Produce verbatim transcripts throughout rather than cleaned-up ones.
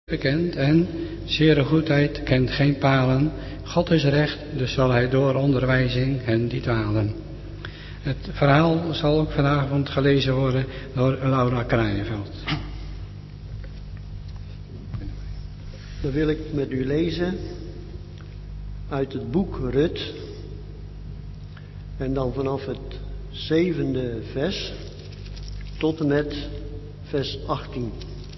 bekend en zere goedheid kent geen palen. God is recht, dus zal hij door onderwijzing hen die dwalen. Het verhaal zal ook vanavond gelezen worden door Laura Kraaienveld. Dan wil ik met u lezen uit het boek Rut. En dan vanaf het zevende vers tot en met vers achttien.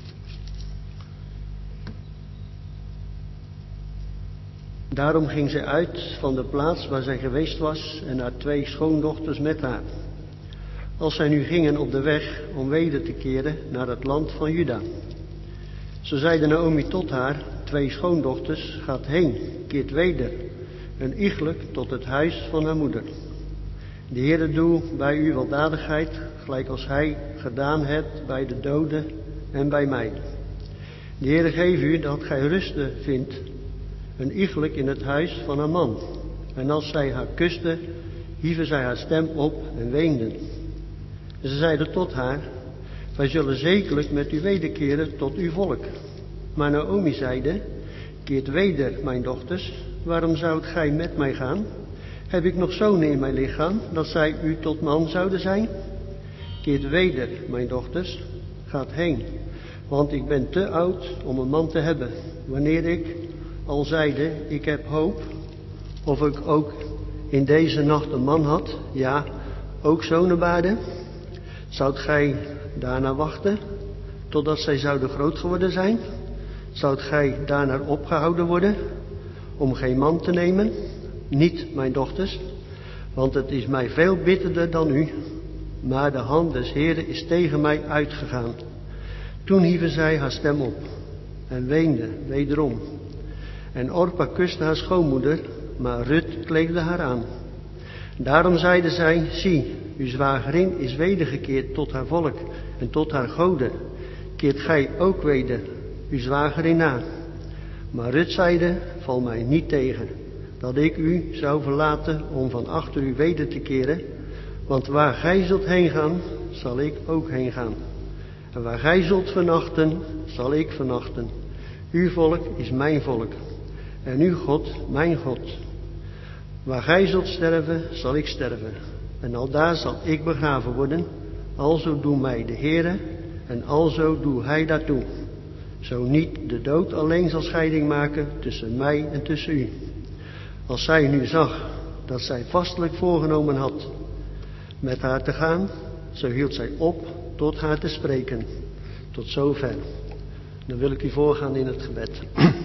Daarom ging zij uit van de plaats waar zij geweest was en haar twee schoondochters met haar. Als zij nu gingen op de weg om weder te keren naar het land van Juda. Zo zeide Naomi tot haar twee schoondochters, gaat heen, keert weder, en iegelijk tot het huis van haar moeder. De Heere doe bij u weldadigheid, gelijk als hij gedaan hebt bij de doden en bij mij. De Heere geef u dat gij rusten vindt, en iegelijk in het huis van haar man. En als zij haar kuste, hieven zij haar stem op en weenden. En ze zeiden tot haar, wij zullen zekerlijk met u wederkeren tot uw volk. Maar Naomi zeide, keert weder, mijn dochters, waarom zoudt gij met mij gaan? Heb ik nog zonen in mijn lichaam, dat zij u tot man zouden zijn? Keert weder, mijn dochters, gaat heen, want ik ben te oud om een man te hebben. Wanneer ik al zeide, ik heb hoop, of ik ook in deze nacht een man had, ja, ook zonen baarde, zoudt gij daarna wachten, totdat zij zouden groot geworden zijn? Zoudt gij daarna opgehouden worden, om geen man te nemen? Niet, mijn dochters, want het is mij veel bitterder dan u, maar de hand des Heeren is tegen mij uitgegaan. Toen hieven zij haar stem op en weende wederom. En Orpa kuste haar schoonmoeder, maar Rut kleedde haar aan. Daarom zeide zij, zie, uw zwagerin is wedergekeerd tot haar volk en tot haar goden. Keert gij ook weder uw zwagerin na. Maar Rut zeide, val mij niet tegen, dat ik u zou verlaten om van achter u weder te keren. Want waar gij zult heen gaan, zal ik ook heen gaan. En waar gij zult vernachten, zal ik vernachten. Uw volk is mijn volk. En uw God, mijn God. Waar gij zult sterven, zal ik sterven. En aldaar zal ik begraven worden. Alzo doe mij de Heere, en alzo doe hij daartoe. Zo niet de dood alleen zal scheiding maken tussen mij en tussen u. Als zij nu zag dat zij vastelijk voorgenomen had met haar te gaan, zo hield zij op tot haar te spreken. Tot zover. Dan wil ik u voorgaan in het gebed.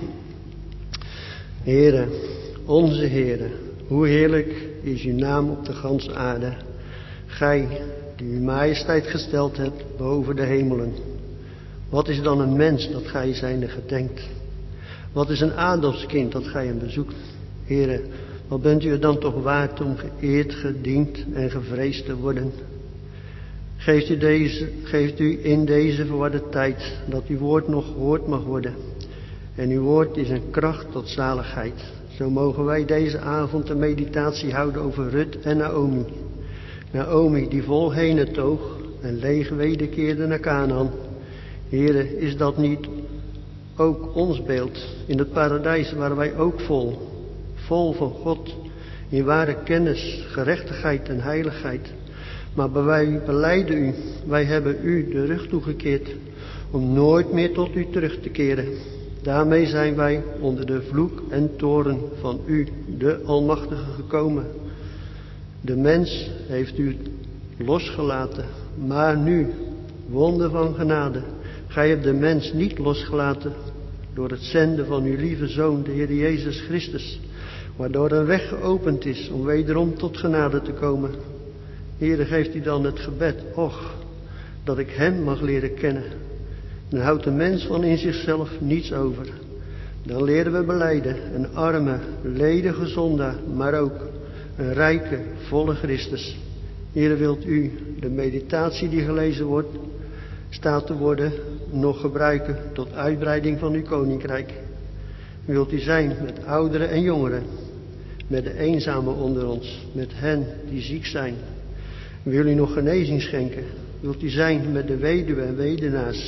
Heere, onze Heere, hoe heerlijk is uw naam op de ganse aarde. Gij, die uw majesteit gesteld hebt boven de hemelen. Wat is dan een mens dat gij zijnde gedenkt? Wat is een Adamskind dat gij hem bezoekt? Heere, wat bent u er dan toch waard om geëerd, gediend en gevreesd te worden? Geeft u, deze, geeft u in deze verwarde tijd dat uw woord nog gehoord mag worden. En uw woord is een kracht tot zaligheid. Zo mogen wij deze avond een meditatie houden over Rut en Naomi. Naomi die vol henen toog en leeg wederkeerde naar Kanaan. Heere, is dat niet ook ons beeld in het paradijs waar wij ook vol, vol van God, in ware kennis, gerechtigheid en heiligheid. Maar wij belijden u, wij hebben u de rug toegekeerd om nooit meer tot u terug te keren. Daarmee zijn wij onder de vloek en toorn van u, de Almachtige, gekomen. De mens heeft u losgelaten, maar nu, wonder van genade, gij hebt de mens niet losgelaten door het zenden van uw lieve Zoon, de Heer Jezus Christus, waardoor een weg geopend is om wederom tot genade te komen. Heere, geeft u dan het gebed, och, dat ik hem mag leren kennen. Dan houdt de mens van in zichzelf niets over. Dan leren we belijden, een arme, ledige zondaar, maar ook een rijke, volle Christus. Heere, wilt u de meditatie die gelezen wordt, staat te worden, nog gebruiken tot uitbreiding van uw koninkrijk. Wilt u zijn met ouderen en jongeren, met de eenzamen onder ons, met hen die ziek zijn. Wil u nog genezing schenken? Wilt u zijn met de weduwen en weduwnaars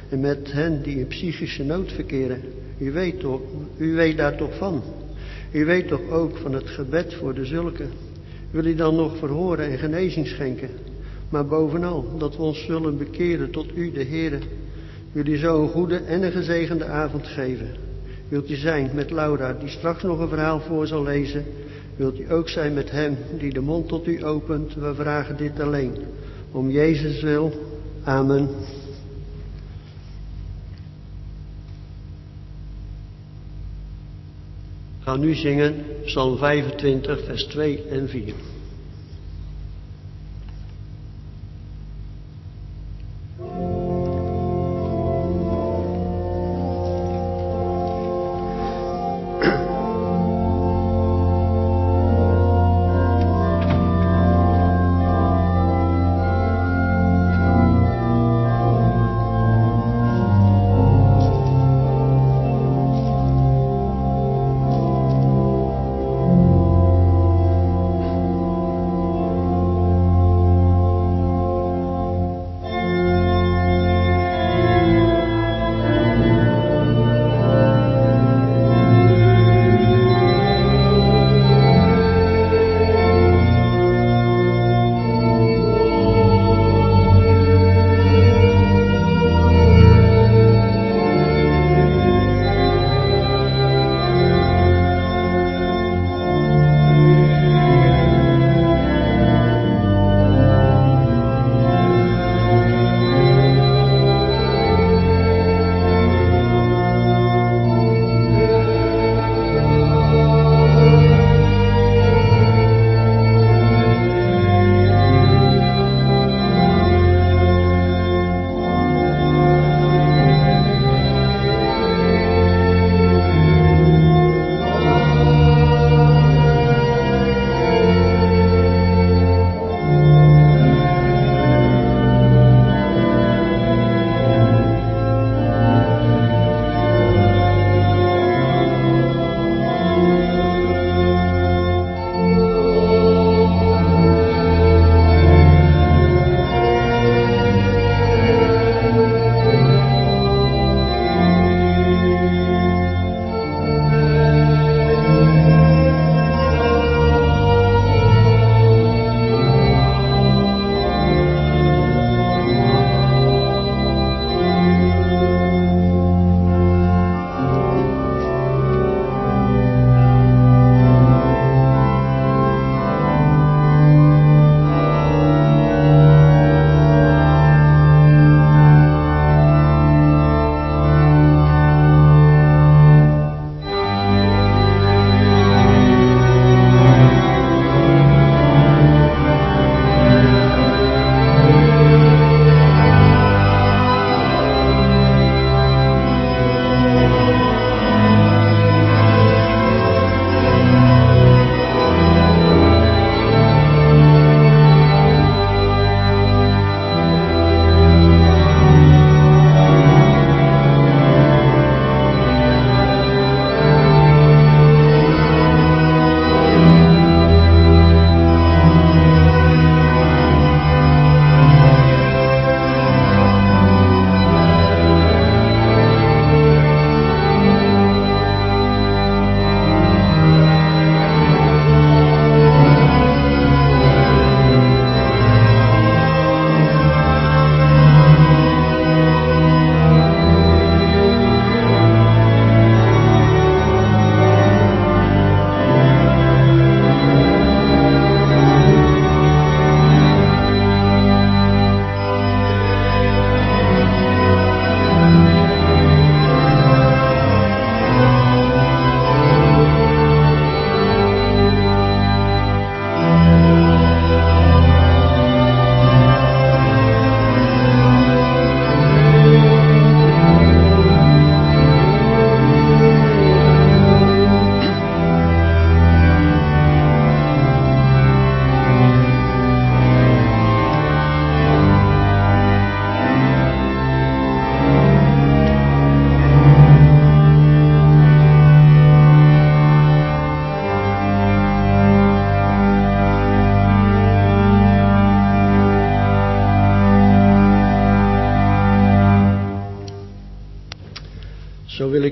en met hen die in psychische nood verkeren. U weet, toch, u weet daar toch van. U weet toch ook van het gebed voor de zulken. Wil u dan nog verhoren en genezing schenken? Maar bovenal dat we ons zullen bekeren tot u, de Heere. Wil u zo een goede en een gezegende avond geven? Wilt u zijn met Laura, die straks nog een verhaal voor zal lezen? Wilt u ook zijn met hem die de mond tot u opent? We vragen dit alleen. Om Jezus wil. Amen. We gaan nu zingen Psalm vijfentwintig, vers twee en vier.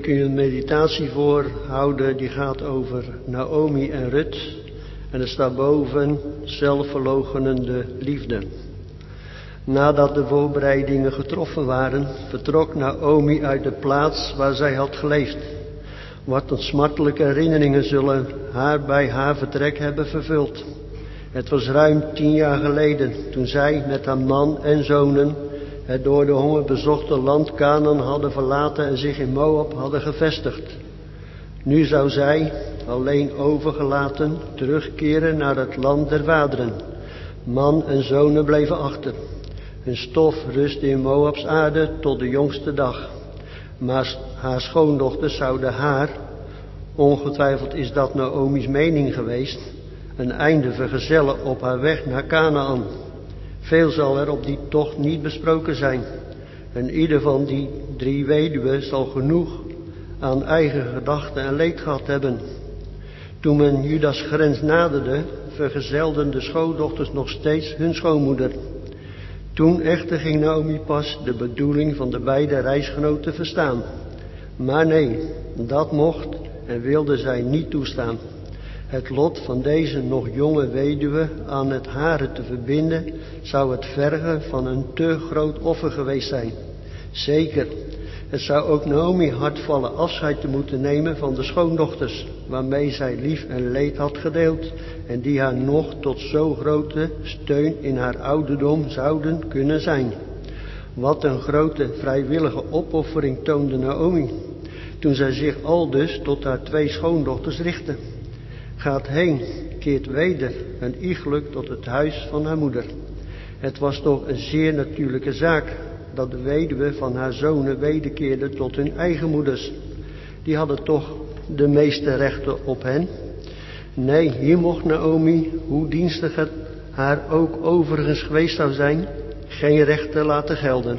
ik u een meditatie voorhouden die gaat over Naomi en Rut. En er staat boven zelfverloochenende liefde. Nadat de voorbereidingen getroffen waren, vertrok Naomi uit de plaats waar zij had geleefd. Wat een smartelijke herinneringen zullen haar bij haar vertrek hebben vervuld. Het was ruim tien jaar geleden toen zij met haar man en zonen het door de honger bezochte land Canaan hadden verlaten en zich in Moab hadden gevestigd. Nu zou zij, alleen overgelaten, terugkeren naar het land der vaderen. Man en zonen bleven achter. Hun stof rustte in Moabs aarde tot de jongste dag. Maar haar schoondochters zouden haar, ongetwijfeld is dat Naomi's mening geweest, een einde vergezellen op haar weg naar Canaan. Veel zal er op die tocht niet besproken zijn. En ieder van die drie weduwen zal genoeg aan eigen gedachten en leed gehad hebben. Toen men Judas grens naderde, vergezelden de schoondochters nog steeds hun schoonmoeder. Toen echter ging Naomi pas de bedoeling van de beide reisgenoten verstaan. Maar nee, dat mocht en wilde zij niet toestaan. Het lot van deze nog jonge weduwe aan het hare te verbinden, zou het vergen van een te groot offer geweest zijn. Zeker, het zou ook Naomi hard vallen afscheid te moeten nemen van de schoondochters, waarmee zij lief en leed had gedeeld, en die haar nog tot zo grote steun in haar ouderdom zouden kunnen zijn. Wat een grote vrijwillige opoffering toonde Naomi, toen zij zich aldus tot haar twee schoondochters richtte. Gaat heen, keert weder en iegelijk tot het huis van haar moeder. Het was toch een zeer natuurlijke zaak dat de weduwe van haar zonen wederkeerde tot hun eigen moeders. Die hadden toch de meeste rechten op hen. Nee, hier mocht Naomi, hoe dienstig het haar ook overigens geweest zou zijn, geen rechten laten gelden.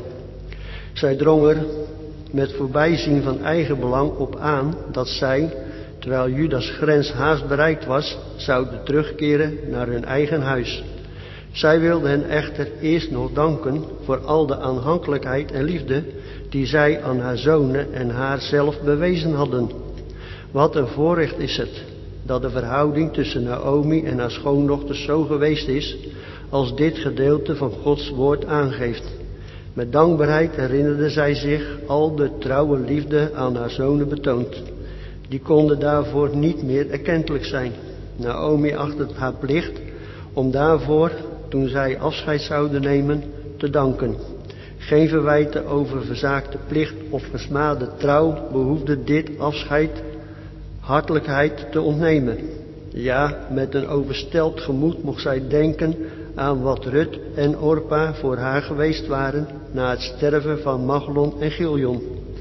Zij drong er met voorbijzien van eigen belang op aan dat zij, terwijl Judas grens haast bereikt was, zouden terugkeren naar hun eigen huis. Zij wilde hen echter eerst nog danken voor al de aanhankelijkheid en liefde die zij aan haar zonen en haar zelf bewezen hadden. Wat een voorrecht is het dat de verhouding tussen Naomi en haar schoondochters zo geweest is als dit gedeelte van Gods woord aangeeft. Met dankbaarheid herinnerde zij zich al de trouwe liefde aan haar zonen betoond. Die konden daarvoor niet meer erkentelijk zijn. Naomi achtte het haar plicht om daarvoor, toen zij afscheid zouden nemen, te danken. Geen verwijten over verzaakte plicht of gesmade trouw behoefde dit afscheid hartelijkheid te ontnemen. Ja, met een overstelpt gemoed mocht zij denken aan wat Rut en Orpa voor haar geweest waren na het sterven van Maglon en Giljon.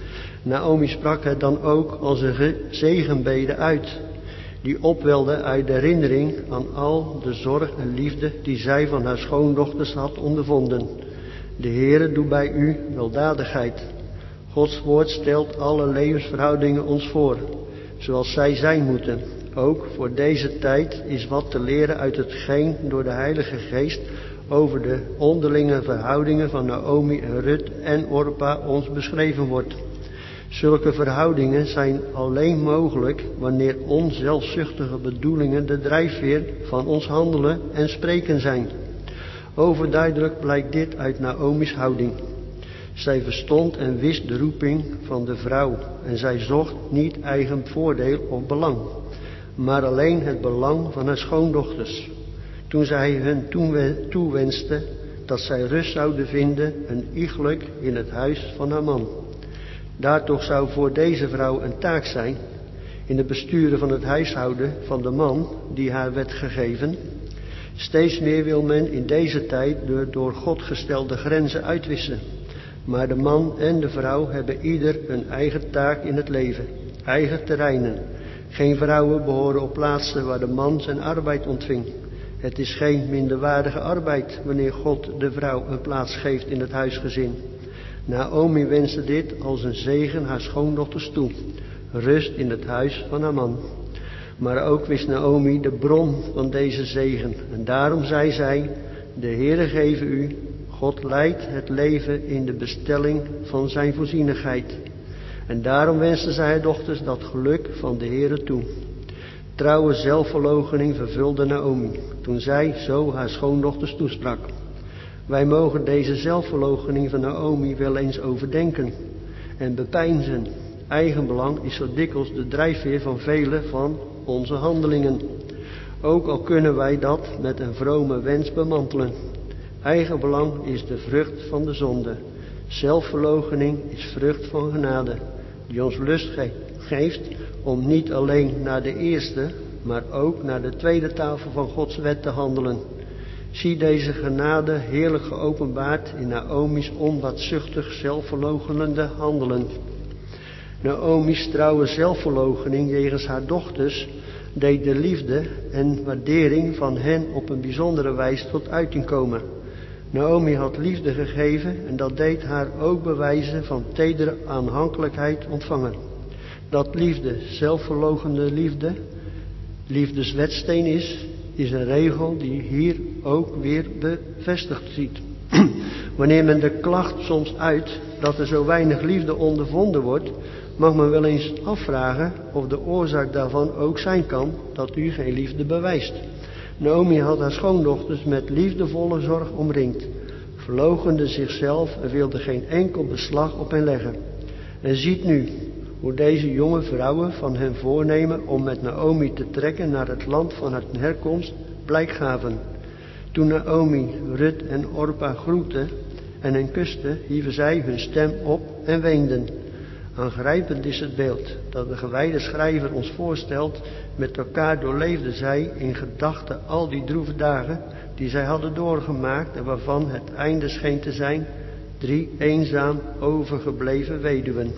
Naomi sprak het dan ook als een zegenbede uit, die opwelde uit de herinnering aan al de zorg en liefde die zij van haar schoondochters had ondervonden. De Heere doet bij u weldadigheid. Gods woord stelt alle levensverhoudingen ons voor, zoals zij zijn moeten. Ook voor deze tijd is wat te leren uit hetgeen door de Heilige Geest over de onderlinge verhoudingen van Naomi en Rut en Orpa ons beschreven wordt. Zulke verhoudingen zijn alleen mogelijk wanneer onzelfzuchtige bedoelingen de drijfveer van ons handelen en spreken zijn. Overduidelijk blijkt dit uit Naomi's houding. Zij verstond en wist de roeping van de vrouw en zij zocht niet eigen voordeel of belang, maar alleen het belang van haar schoondochters. Toen zij hun toewenste dat zij rust zouden vinden en iegelijk in het huis van haar man. Daar toch zou voor deze vrouw een taak zijn in het besturen van het huishouden van de man die haar werd gegeven. Steeds meer wil men in deze tijd de door God gestelde grenzen uitwissen. Maar de man en de vrouw hebben ieder een eigen taak in het leven, eigen terreinen. Geen vrouwen behoren op plaatsen waar de man zijn arbeid ontving. Het is geen minderwaardige arbeid wanneer God de vrouw een plaats geeft in het huisgezin. Naomi wenste dit als een zegen haar schoondochters toe, rust in het huis van haar man. Maar ook wist Naomi de bron van deze zegen en daarom zei zij, de Heere geve u, God leidt het leven in de bestelling van zijn voorzienigheid. En daarom wenste zij haar dochters dat geluk van de Heere toe. Trouwe zelfverloochening vervulde Naomi, toen zij zo haar schoondochters toesprak. Wij mogen deze zelfverloochening van Naomi wel eens overdenken en bepeinzen. Eigenbelang is zo dikwijls de drijfveer van vele van onze handelingen. Ook al kunnen wij dat met een vrome wens bemantelen. Eigenbelang is de vrucht van de zonde. Zelfverloochening is vrucht van genade, die ons lust ge- geeft om niet alleen naar de eerste, maar ook naar de tweede tafel van Gods wet te handelen. Zie deze genade heerlijk geopenbaard in Naomi's onbaatzuchtig zelfverloochenende handelen. Naomi's trouwe zelfverloochening jegens haar dochters deed de liefde en waardering van hen op een bijzondere wijze tot uiting komen. Naomi had liefde gegeven en dat deed haar ook bewijzen van tedere aanhankelijkheid ontvangen. Dat liefde, zelfverloochende liefde, liefdeswetsteen is, is een regel die hier ook weer bevestigd ziet. Wanneer men de klacht soms uit dat er zo weinig liefde ondervonden wordt, mag men wel eens afvragen of de oorzaak daarvan ook zijn kan dat u geen liefde bewijst. Naomi had haar schoondochters met liefdevolle zorg omringd, verloochende zichzelf en wilde geen enkel beslag op hen leggen. En ziet nu hoe deze jonge vrouwen van hen voornemen om met Naomi te trekken naar het land van haar herkomst blijk gaven. Toen Naomi Rut en Orpa groette en hen kuste, hieven zij hun stem op en weenden. Aangrijpend is het beeld dat de gewijde schrijver ons voorstelt. Met elkaar doorleefden zij in gedachten al die droeve dagen die zij hadden doorgemaakt en waarvan het einde scheen te zijn drie eenzaam overgebleven weduwen.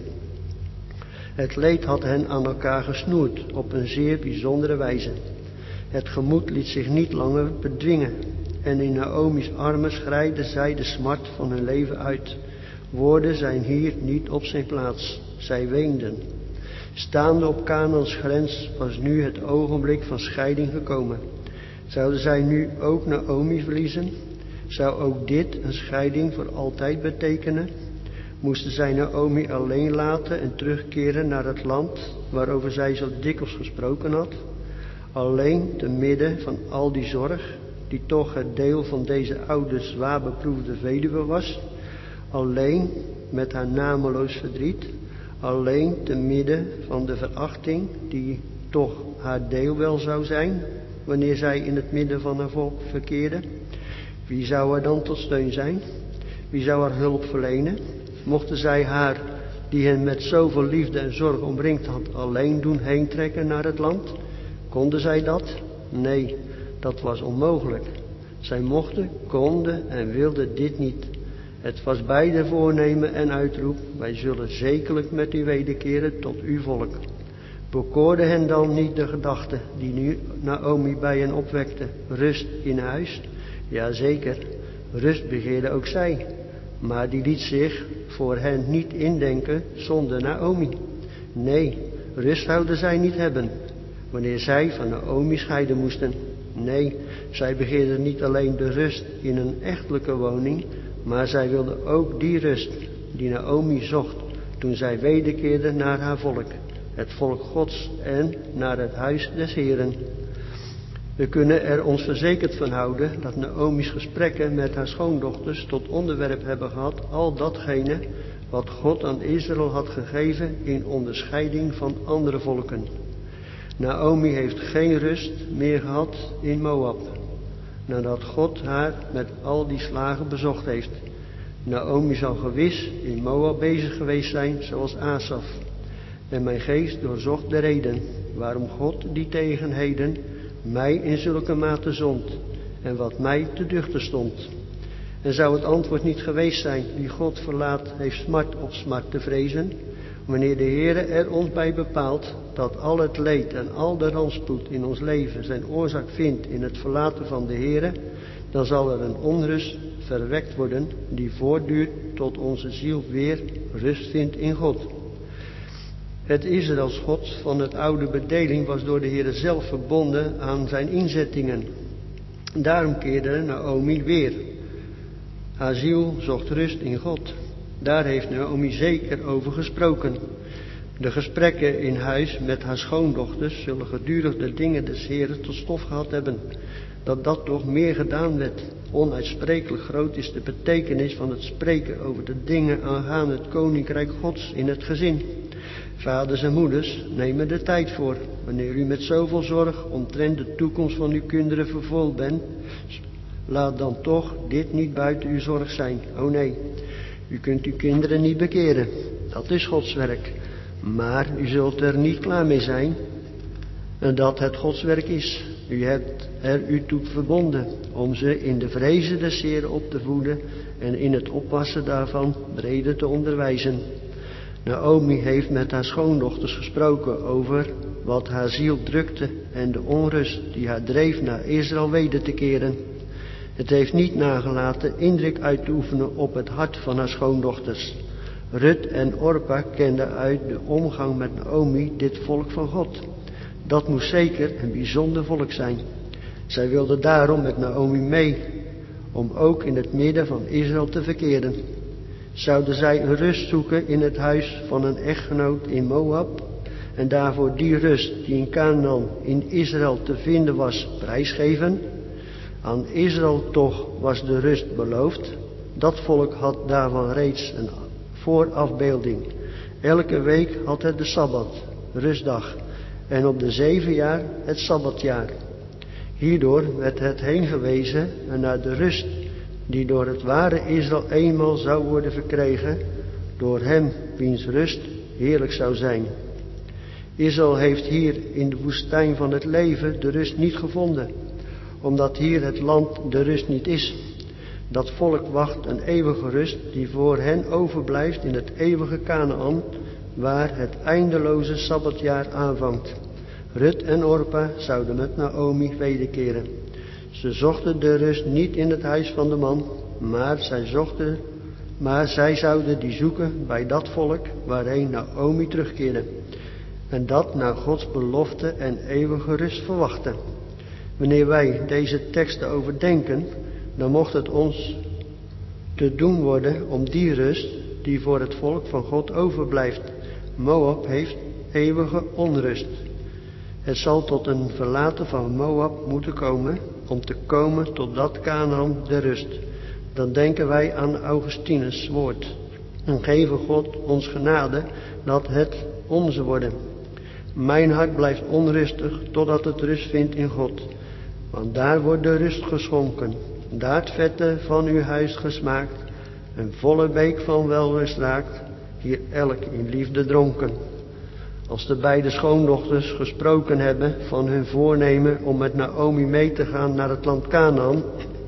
Het leed had hen aan elkaar gesnoerd op een zeer bijzondere wijze. Het gemoed liet zich niet langer bedwingen en in Naomi's armen schreide zij de smart van hun leven uit. Woorden zijn hier niet op zijn plaats. Zij weenden. Staande op Kanaans grens was nu het ogenblik van scheiding gekomen. Zouden zij nu ook Naomi verliezen? Zou ook dit een scheiding voor altijd betekenen? Moesten zij Naomi alleen laten en terugkeren naar het land waarover zij zo dikwijls gesproken had? Alleen te midden van al die zorg, die toch het deel van deze oude zwaar beproefde weduwe was? Alleen met haar nameloos verdriet? Alleen te midden van de verachting die toch haar deel wel zou zijn, wanneer zij in het midden van haar volk verkeerde? Wie zou haar dan tot steun zijn? Wie zou haar hulp verlenen? Mochten zij haar, die hen met zoveel liefde en zorg omringd had, alleen doen heentrekken naar het land? Konden zij dat? Nee, dat was onmogelijk. Zij mochten, konden en wilden dit niet. Het was beide voornemen en uitroep: wij zullen zekerlijk met u wederkeren tot uw volk. Bekoorde hen dan niet de gedachte die nu Naomi bij hen opwekte: rust in huis? Jazeker, rust begeerde ook zij, maar die liet zich voor hen niet indenken zonder Naomi. Nee, rust zouden zij niet hebben wanneer zij van Naomi scheiden moesten. Nee, zij begeerden niet alleen de rust in een echtelijke woning, maar zij wilden ook die rust die Naomi zocht toen zij wederkeerde naar haar volk, het volk Gods, en naar het huis des Heeren. We kunnen er ons verzekerd van houden dat Naomi's gesprekken met haar schoondochters tot onderwerp hebben gehad al datgene wat God aan Israël had gegeven in onderscheiding van andere volken. Naomi heeft geen rust meer gehad in Moab, nadat God haar met al die slagen bezocht heeft. Naomi zal gewis in Moab bezig geweest zijn, zoals Asaf. En mijn geest doorzocht de reden waarom God die tegenheden mij in zulke mate zond en wat mij te duchten stond. En zou het antwoord niet geweest zijn: wie God verlaat heeft smart op smart te vrezen? Wanneer de Heere er ons bij bepaalt dat al het leed en al de rampspoed in ons leven zijn oorzaak vindt in het verlaten van de Heere, dan zal er een onrust verwekt worden die voortduurt tot onze ziel weer rust vindt in God. Het Israëls God van het oude bedeling was door de Heere zelf verbonden aan zijn inzettingen. Daarom keerde Naomi weer. Haar ziel zocht rust in God. Daar heeft Naomi zeker over gesproken. De gesprekken in huis met haar schoondochters zullen gedurig de dingen des Heren tot stof gehad hebben, dat dat toch meer gedaan werd. Onuitsprekelijk groot is de betekenis van het spreken over de dingen aangaande het koninkrijk Gods in het gezin. Vaders en moeders, neem er de tijd voor. Wanneer u met zoveel zorg omtrent de toekomst van uw kinderen vervuld bent, laat dan toch dit niet buiten uw zorg zijn. Oh nee, u kunt uw kinderen niet bekeren. Dat is Gods werk. Maar u zult er niet klaar mee zijn dat het Gods werk is. U hebt er u toe verbonden om ze in de vrezen des Heren op te voeden en in het oppassen daarvan breder te onderwijzen. Naomi heeft met haar schoondochters gesproken over wat haar ziel drukte en de onrust die haar dreef naar Israël weder te keren. Het heeft niet nagelaten indruk uit te oefenen op het hart van haar schoondochters. Rut en Orpa kenden uit de omgang met Naomi dit volk van God. Dat moest zeker een bijzonder volk zijn. Zij wilde daarom met Naomi mee, om ook in het midden van Israël te verkeren. Zouden zij een rust zoeken in het huis van een echtgenoot in Moab en daarvoor die rust die in Canaan in Israël te vinden was prijsgeven? Aan Israël toch was de rust beloofd. Dat volk had daarvan reeds een voorafbeelding. Elke week had het de Sabbat, rustdag, en op de zeven jaar het Sabbatjaar. Hierdoor werd het heen gewezen naar de rust die door het ware Israël eenmaal zou worden verkregen, door hem wiens rust heerlijk zou zijn. Israël heeft hier in de woestijn van het leven de rust niet gevonden, omdat hier het land de rust niet is. Dat volk wacht een eeuwige rust die voor hen overblijft in het eeuwige Kanaan, waar het eindeloze Sabbatjaar aanvangt. Rut en Orpa zouden met Naomi wederkeren. Ze zochten de rust niet in het huis van de man, maar zij, zochten, maar zij zouden die zoeken bij dat volk waarheen Naomi terugkeerde. En dat naar Gods belofte en eeuwige rust verwachten. Wanneer wij deze teksten overdenken, dan mocht het ons te doen worden om die rust die voor het volk van God overblijft. Moab heeft eeuwige onrust. Het zal tot een verlaten van Moab moeten komen om te komen tot dat Kanaan de rust. Dan denken wij aan Augustinus' woord. En geven God ons genade dat het onze worden. Mijn hart blijft onrustig totdat het rust vindt in God. Want daar wordt de rust geschonken. Daar het vette van uw huis gesmaakt. Een volle beek van welrust raakt. Hier elk in liefde dronken. Als de beide schoondochters gesproken hebben van hun voornemen om met Naomi mee te gaan naar het land Kanaan,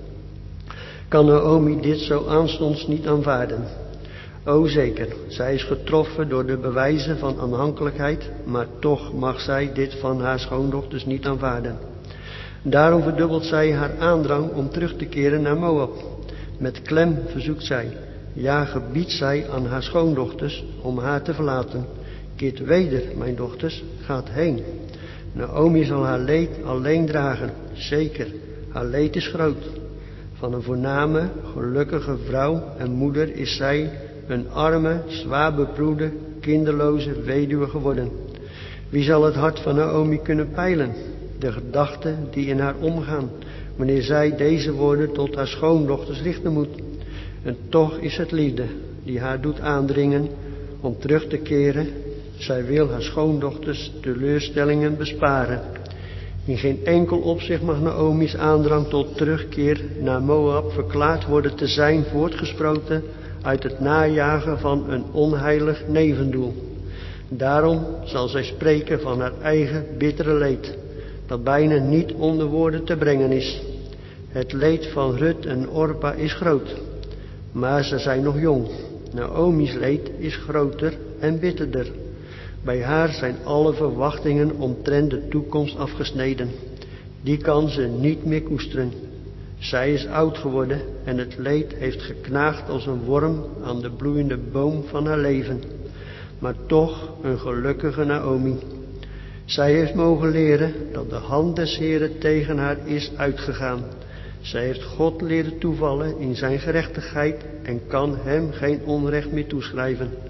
kan Naomi dit zo aanstonds niet aanvaarden. O zeker, zij is getroffen door de bewijzen van aanhankelijkheid, maar toch mag zij dit van haar schoondochters niet aanvaarden. Daarom verdubbelt zij haar aandrang om terug te keren naar Moab. Met klem verzoekt zij, ja gebiedt zij aan haar schoondochters om haar te verlaten. Keert weder, mijn dochters, gaat heen. Naomi zal haar leed alleen dragen, zeker, haar leed is groot. Van een voorname, gelukkige vrouw en moeder is zij een arme, zwaar beproefde, kinderloze weduwe geworden. Wie zal het hart van Naomi kunnen peilen? De gedachten die in haar omgaan, wanneer zij deze woorden tot haar schoondochters richten moet. En toch is het liefde die haar doet aandringen om terug te keren. Zij wil haar schoondochters teleurstellingen besparen. In geen enkel opzicht mag Naomi's aandrang tot terugkeer naar Moab verklaard worden te zijn voortgesproten uit het najagen van een onheilig nevendoel. Daarom zal zij spreken van haar eigen bittere leed, dat bijna niet onder woorden te brengen is. Het leed van Rut en Orpa is groot, maar ze zijn nog jong. Naomi's leed is groter en bitterder. Bij haar zijn alle verwachtingen omtrent de toekomst afgesneden. Die kan ze niet meer koesteren. Zij is oud geworden en het leed heeft geknaagd als een worm aan de bloeiende boom van haar leven. Maar toch een gelukkige Naomi. Zij heeft mogen leren dat de hand des Heren tegen haar is uitgegaan. Zij heeft God leren toevallen in zijn gerechtigheid en kan hem geen onrecht meer toeschrijven.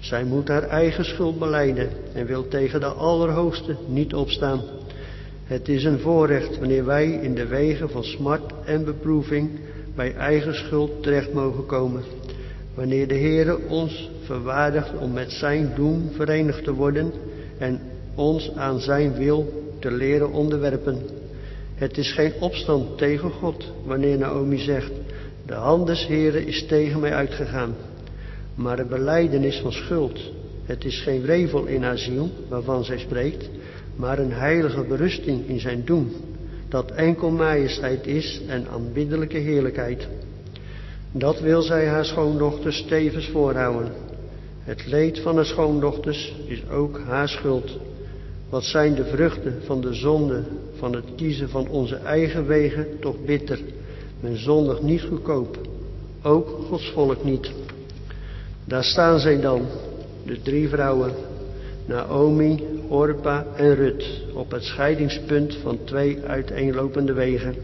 Zij moet haar eigen schuld belijden en wil tegen de Allerhoogste niet opstaan. Het is een voorrecht wanneer wij in de wegen van smart en beproeving bij eigen schuld terecht mogen komen. Wanneer de Heere ons verwaardigt om met zijn doen verenigd te worden en ons aan zijn wil te leren onderwerpen. Het is geen opstand tegen God wanneer Naomi zegt: de hand des Heere is tegen mij uitgegaan. Maar een belijdenis van schuld. Het is geen wrevel in haar ziel waarvan zij spreekt, maar een heilige berusting in zijn doen, dat enkel majesteit is en aanbiddelijke heerlijkheid. Dat wil zij haar schoondochters tevens voorhouden. Het leed van haar schoondochters is ook haar schuld. Wat zijn de vruchten van de zonde, van het kiezen van onze eigen wegen, toch bitter. Men zondigt niet goedkoop, ook Gods volk niet. Daar staan zij dan, de drie vrouwen, Naomi, Orpa en Rut, op het scheidingspunt van twee uiteenlopende wegen.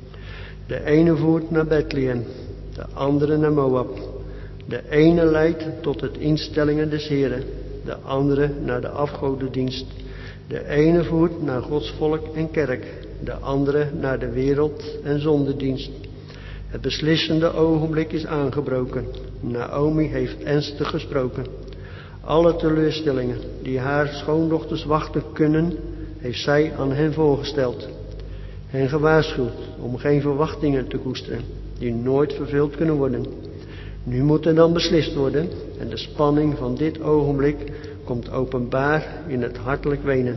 De ene voert naar Bethlehem, de andere naar Moab. De ene leidt tot het instellingen des Heren, de andere naar de afgodendienst. De ene voert naar Gods volk en kerk, de andere naar de wereld en zondedienst. Het beslissende ogenblik is aangebroken. Naomi heeft ernstig gesproken. Alle teleurstellingen die haar schoondochters wachten kunnen, heeft zij aan hen voorgesteld. Hen gewaarschuwd om geen verwachtingen te koesteren, die nooit vervuld kunnen worden. Nu moet er dan beslist worden en de spanning van dit ogenblik komt openbaar in het hartelijk wenen.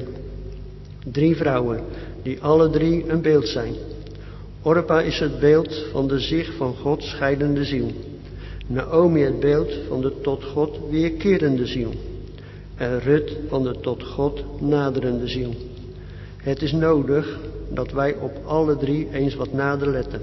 Drie vrouwen, die alle drie een beeld zijn. Orpa is het beeld van de zich van God scheidende ziel. Naomi het beeld van de tot God weerkerende ziel. En Rut van de tot God naderende ziel. Het is nodig dat wij op alle drie eens wat nader letten.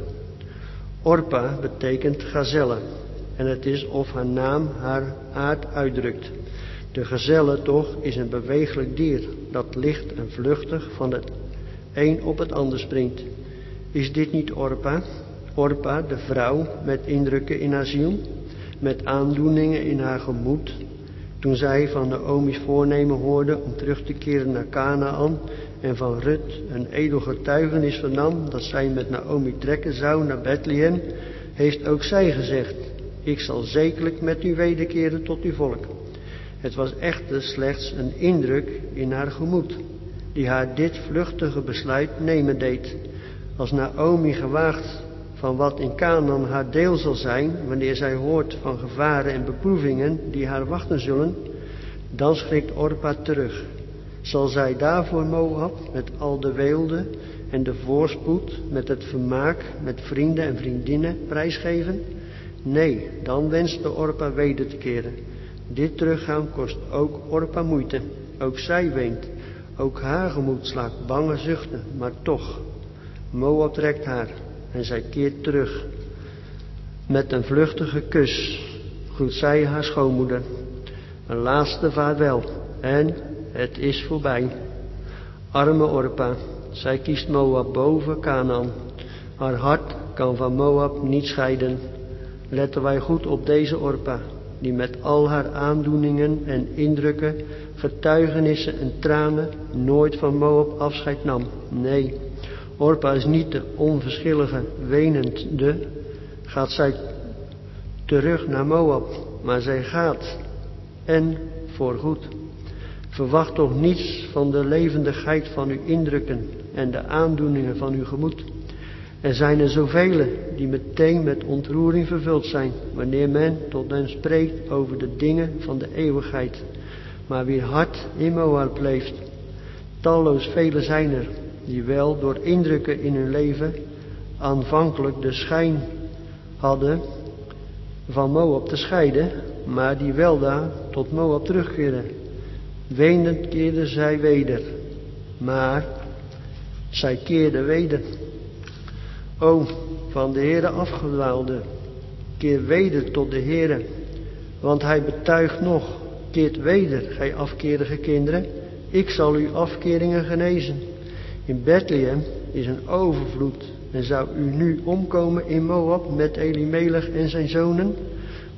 Orpa betekent gazelle. En het is of haar naam haar aard uitdrukt. De gazelle toch is een bewegelijk dier dat licht en vluchtig van het een op het ander springt. Is dit niet Orpa? Orpa, de vrouw met indrukken in haar ziel, met aandoeningen in haar gemoed, toen zij van Naomi's voornemen hoorde om terug te keren naar Kanaan en van Rut een edel getuigenis vernam dat zij met Naomi trekken zou naar Bethlehem, heeft ook zij gezegd: ik zal zekerlijk met u wederkeren tot uw volk. Het was echter slechts een indruk in haar gemoed, die haar dit vluchtige besluit nemen deed. Als Naomi gewaagt van wat in Kanaan haar deel zal zijn, wanneer zij hoort van gevaren en beproevingen die haar wachten zullen, dan schrikt Orpa terug. Zal zij daarvoor Moab met al de weelde en de voorspoed, met het vermaak, met vrienden en vriendinnen prijsgeven? Nee, dan wenste Orpa weder te keren. Dit teruggaan kost ook Orpa moeite. Ook zij weent. Ook haar gemoed slaakt bange zuchten, maar toch. Moab trekt haar en zij keert terug. Met een vluchtige kus groet zij haar schoonmoeder. Een laatste vaarwel en het is voorbij. Arme Orpa, zij kiest Moab boven Kanaan. Haar hart kan van Moab niet scheiden. Letten wij goed op deze Orpa, die met al haar aandoeningen en indrukken, getuigenissen en tranen nooit van Moab afscheid nam. Nee, Orpa is niet de onverschillige, wenende, gaat zij terug naar Moab, maar zij gaat en voorgoed. Verwacht toch niets van de levendigheid van uw indrukken en de aandoeningen van uw gemoed. Er zijn er zoveel die meteen met ontroering vervuld zijn, wanneer men tot hen spreekt over de dingen van de eeuwigheid, maar wier hart in Moab leeft. Talloos vele zijn er, die wel door indrukken in hun leven aanvankelijk de schijn hadden van Moab te scheiden, maar die weldra tot Moab terugkeren. Weenend keerden zij weder, maar zij keerden weder. O, van de Heere afgedwaalde, keer weder tot de Heere, want hij betuigt nog, keert weder, gij afkerige kinderen, ik zal uw afkeringen genezen. In Bethlehem is een overvloed en zou u nu omkomen in Moab met Elimelech en zijn zonen?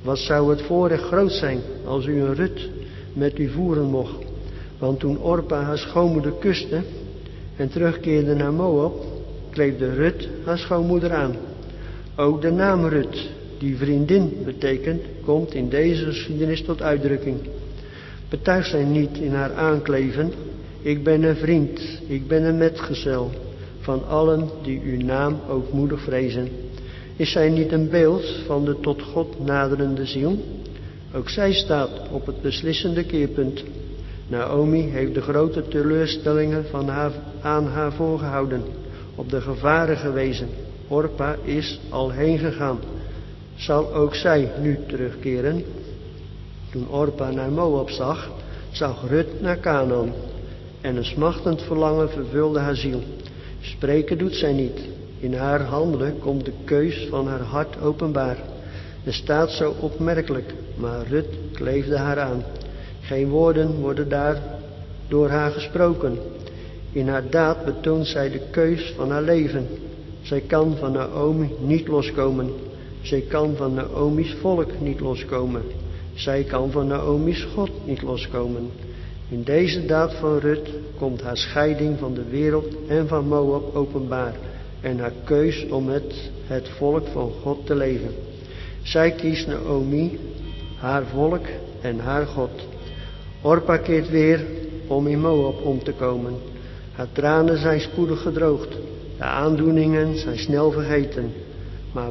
Wat zou het voorrecht groot zijn als u een Rut met u voeren mocht. Want toen Orpa haar schoonmoeder kuste en terugkeerde naar Moab, kleefde Rut haar schoonmoeder aan. Ook de naam Rut, die vriendin betekent, komt in deze geschiedenis tot uitdrukking. Betuigt zij niet in haar aankleven: ik ben een vriend, ik ben een metgezel van allen die uw naam ootmoedig vrezen. Is zij niet een beeld van de tot God naderende ziel? Ook zij staat op het beslissende keerpunt. Naomi heeft de grote teleurstellingen van haar, aan haar voorgehouden, op de gevaren gewezen. Orpa is al heen gegaan. Zal ook zij nu terugkeren? Toen Orpa naar Moab zag, zag Rut naar Kanaan. En een smachtend verlangen vervulde haar ziel. Spreken doet zij niet. In haar handelen komt de keus van haar hart openbaar. Het staat zo opmerkelijk, maar Rut kleefde haar aan. Geen woorden worden daar door haar gesproken. In haar daad betoont zij de keus van haar leven. Zij kan van Naomi niet loskomen. Zij kan van Naomi's volk niet loskomen. Zij kan van Naomi's God niet loskomen. In deze daad van Rut komt haar scheiding van de wereld en van Moab openbaar. En haar keus om met het volk van God te leven. Zij kiest Naomi, haar volk en haar God. Orpa keert weer om in Moab om te komen. Haar tranen zijn spoedig gedroogd. De aandoeningen zijn snel vergeten. Maar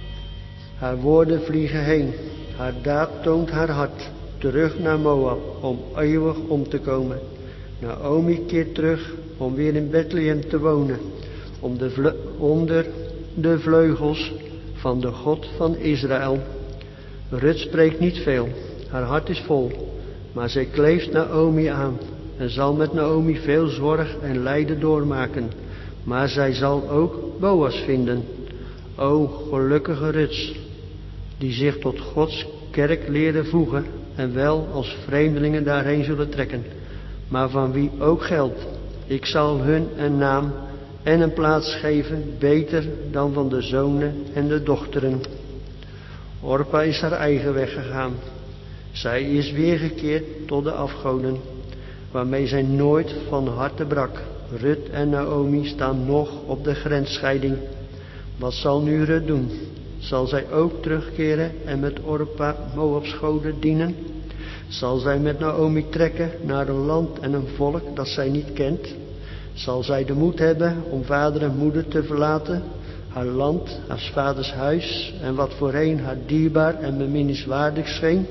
haar woorden vliegen heen. Haar daad toont haar hart. Terug naar Moab om eeuwig om te komen. Naomi keert terug om weer in Bethlehem te wonen. Om de vle- onder de vleugels van de God van Israël. Rut spreekt niet veel. Haar hart is vol. Maar zij kleeft Naomi aan. En zal met Naomi veel zorg en lijden doormaken. Maar zij zal ook Boas vinden. O gelukkige Ruts, die zich tot Gods kerk leren voegen en wel als vreemdelingen daarheen zullen trekken. Maar van wie ook geldt, ik zal hun een naam en een plaats geven, beter dan van de zonen en de dochteren. Orpa is haar eigen weg gegaan. Zij is weergekeerd tot de afgoden, waarmee zij nooit van harte brak. Rut en Naomi staan nog op de grensscheiding. Wat zal nu Rut doen? Zal zij ook terugkeren en met Orpa Moabs goden dienen? Zal zij met Naomi trekken naar een land en een volk dat zij niet kent? Zal zij de moed hebben om vader en moeder te verlaten, haar land, haar vaders huis en wat voorheen haar dierbaar en beminnenswaardig scheen?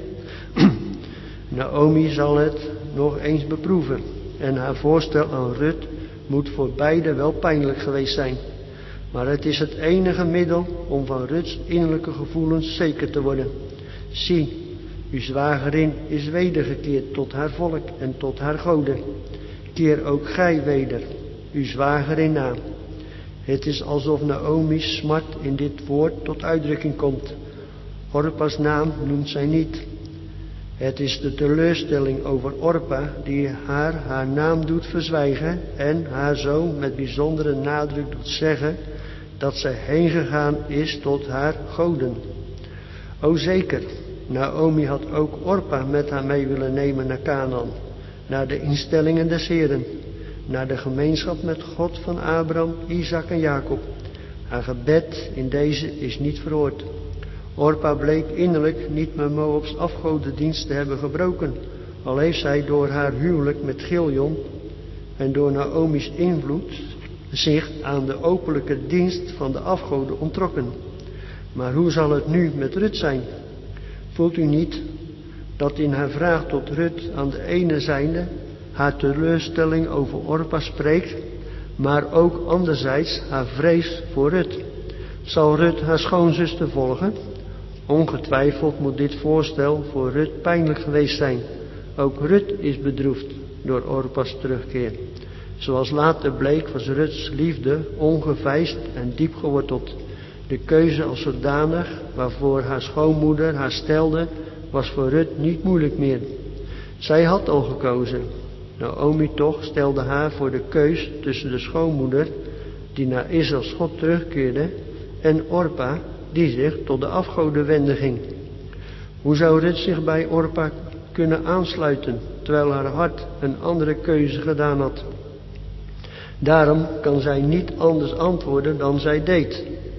Naomi zal het nog eens beproeven en haar voorstel aan Rut moet voor beide wel pijnlijk geweest zijn. Maar het is het enige middel om van Ruts innerlijke gevoelens zeker te worden. Zie, uw zwagerin is wedergekeerd tot haar volk en tot haar goden. Keer ook gij weder, uw zwagerin na. Het is alsof Naomi's smart in dit woord tot uitdrukking komt. Orpa's naam noemt zij niet. Het is de teleurstelling over Orpa die haar haar naam doet verzwijgen en haar zo met bijzondere nadruk doet zeggen dat zij heen gegaan is tot haar goden. O zeker, Naomi had ook Orpa met haar mee willen nemen naar Kanaan, naar de instellingen des Heren, naar de gemeenschap met God van Abraham, Isaac en Jacob. Haar gebed in deze is niet verhoord. Orpa bleek innerlijk niet met Moabs afgodendienst te hebben gebroken, al heeft zij door haar huwelijk met Giljon en door Naomi's invloed zich aan de openlijke dienst van de afgoden onttrokken. Maar hoe zal het nu met Rut zijn? Voelt u niet dat in haar vraag tot Rut aan de ene zijde haar teleurstelling over Orpa spreekt, maar ook anderzijds haar vrees voor Rut? Zal Rut haar schoonzuster volgen? Ongetwijfeld moet dit voorstel voor Rut pijnlijk geweest zijn. Ook Rut is bedroefd door Orpa's terugkeer. Zoals later bleek was Ruts liefde ongevijsd en diep geworteld. De keuze als zodanig waarvoor haar schoonmoeder haar stelde, was voor Rut niet moeilijk meer. Zij had al gekozen. Naomi toch stelde haar voor de keus tussen de schoonmoeder, die naar Israëls God terugkeerde, en Orpa, die zich tot de afgodenwende ging. Hoe zou Rut zich bij Orpa kunnen aansluiten, terwijl haar hart een andere keuze gedaan had? Daarom kan zij niet anders antwoorden dan zij deed.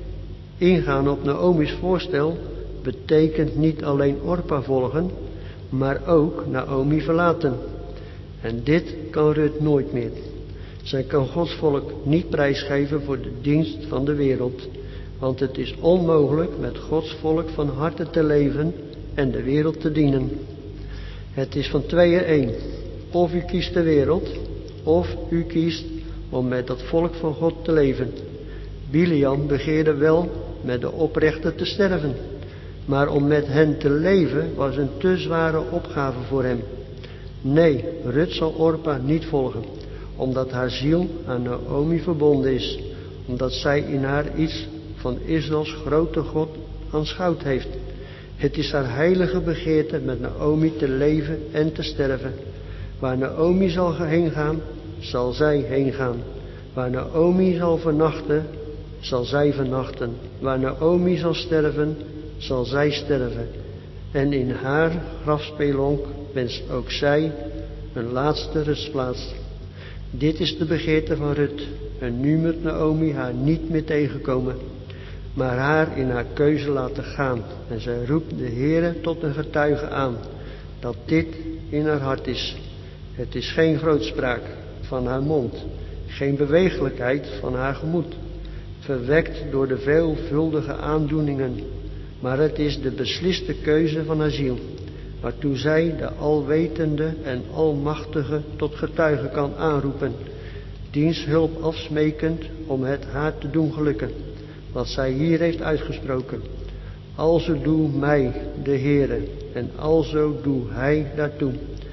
Ingaan op Naomi's voorstel betekent niet alleen Orpa volgen, maar ook Naomi verlaten. En dit kan Rut nooit meer. Zij kan Gods volk niet prijsgeven voor de dienst van de wereld, want het is onmogelijk met Gods volk van harte te leven en de wereld te dienen. Het is van tweeën één. Of u kiest de wereld, of u kiest om met dat volk van God te leven. Biliam begeerde wel met de oprechten te sterven, maar om met hen te leven was een te zware opgave voor hem. Nee, Rut zal Orpa niet volgen, omdat haar ziel aan Naomi verbonden is, omdat zij in haar iets van Israëls grote God aanschouwd heeft. Het is haar heilige begeerte met Naomi te leven en te sterven. Waar Naomi zal heen gaan, zal zij heen gaan. Waar Naomi zal vernachten, zal zij vernachten. Waar Naomi zal sterven, zal zij sterven. En in haar grafspelonk wenst ook zij een laatste rustplaats. Dit is de begeerte van Rut. En nu moet Naomi haar niet meer tegenkomen, maar haar in haar keuze laten gaan. En zij roept de Heere tot een getuige aan, dat dit in haar hart is. Het is geen grootspraak van haar mond, geen bewegelijkheid van haar gemoed, verwekt door de veelvuldige aandoeningen, maar het is de besliste keuze van haar ziel, waartoe zij de alwetende en almachtige tot getuige kan aanroepen, diens hulp afsmekend om het haar te doen gelukken, wat zij hier heeft uitgesproken. Alzo doe mij de Heere, en alzo doe hij daartoe.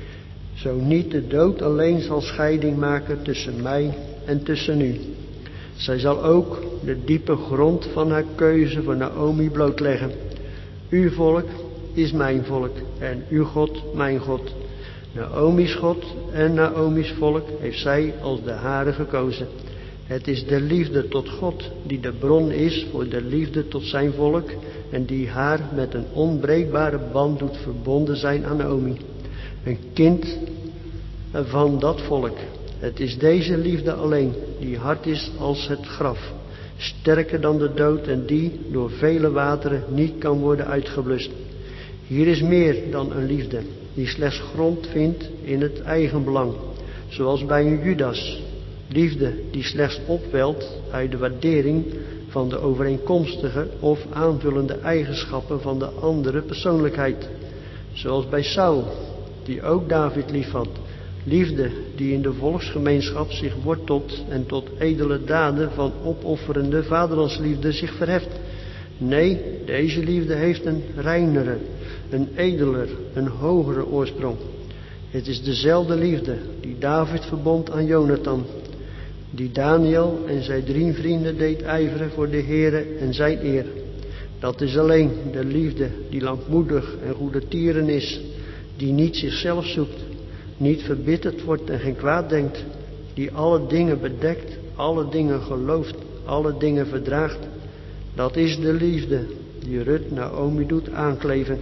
Zo niet de dood alleen zal scheiding maken tussen mij en tussen u. Zij zal ook de diepe grond van haar keuze voor Naomi blootleggen. Uw volk is mijn volk en uw God mijn God. Naomi's God en Naomi's volk heeft zij als de hare gekozen. Het is de liefde tot God die de bron is voor de liefde tot zijn volk en die haar met een onbreekbare band doet verbonden zijn aan Naomi. Een kind van dat volk. Het is deze liefde alleen die hard is als het graf, sterker dan de dood en die door vele wateren niet kan worden uitgeblust. Hier is meer dan een liefde die slechts grond vindt in het eigen belang, zoals bij een Judas. Liefde die slechts opwelt uit de waardering van de overeenkomstige of aanvullende eigenschappen van de andere persoonlijkheid. Zoals bij Saul, die ook David liefhad. Liefde die in de volksgemeenschap zich wortelt en tot edele daden van opofferende vaderlandsliefde zich verheft. Nee, deze liefde heeft een reinere, een edeler, een hogere oorsprong. Het is dezelfde liefde die David verbond aan Jonathan, die Daniel en zijn drie vrienden deed ijveren voor de Heere en zijn eer. Dat is alleen de liefde die langmoedig en goedertieren is, die niet zichzelf zoekt, niet verbitterd wordt en geen kwaad denkt, die alle dingen bedekt, alle dingen gelooft, alle dingen verdraagt. Dat is de liefde die Rut Naomi doet aankleven.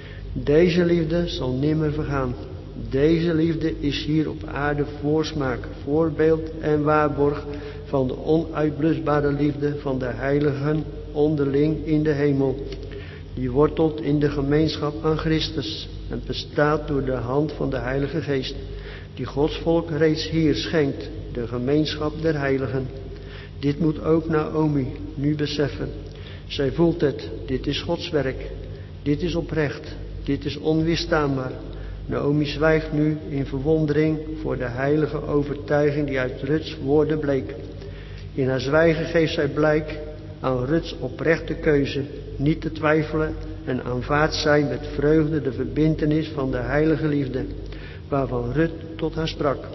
Deze liefde zal nimmer vergaan. Deze liefde is hier op aarde voorsmaak, voorbeeld en waarborg van de onuitblusbare liefde van de heiligen onderling in de hemel. Die wortelt in de gemeenschap aan Christus en bestaat door de hand van de Heilige Geest, die Gods volk reeds hier schenkt, de gemeenschap der heiligen. Dit moet ook Naomi nu beseffen. Zij voelt het, dit is Gods werk, dit is oprecht, dit is onweerstaanbaar. Naomi zwijgt nu in verwondering voor de heilige overtuiging die uit Ruts woorden bleek. In haar zwijgen geeft zij blijk aan Ruts oprechte keuze, niet te twijfelen, en aanvaardt zij met vreugde de verbintenis van de heilige liefde, waarvan Rut tot haar sprak.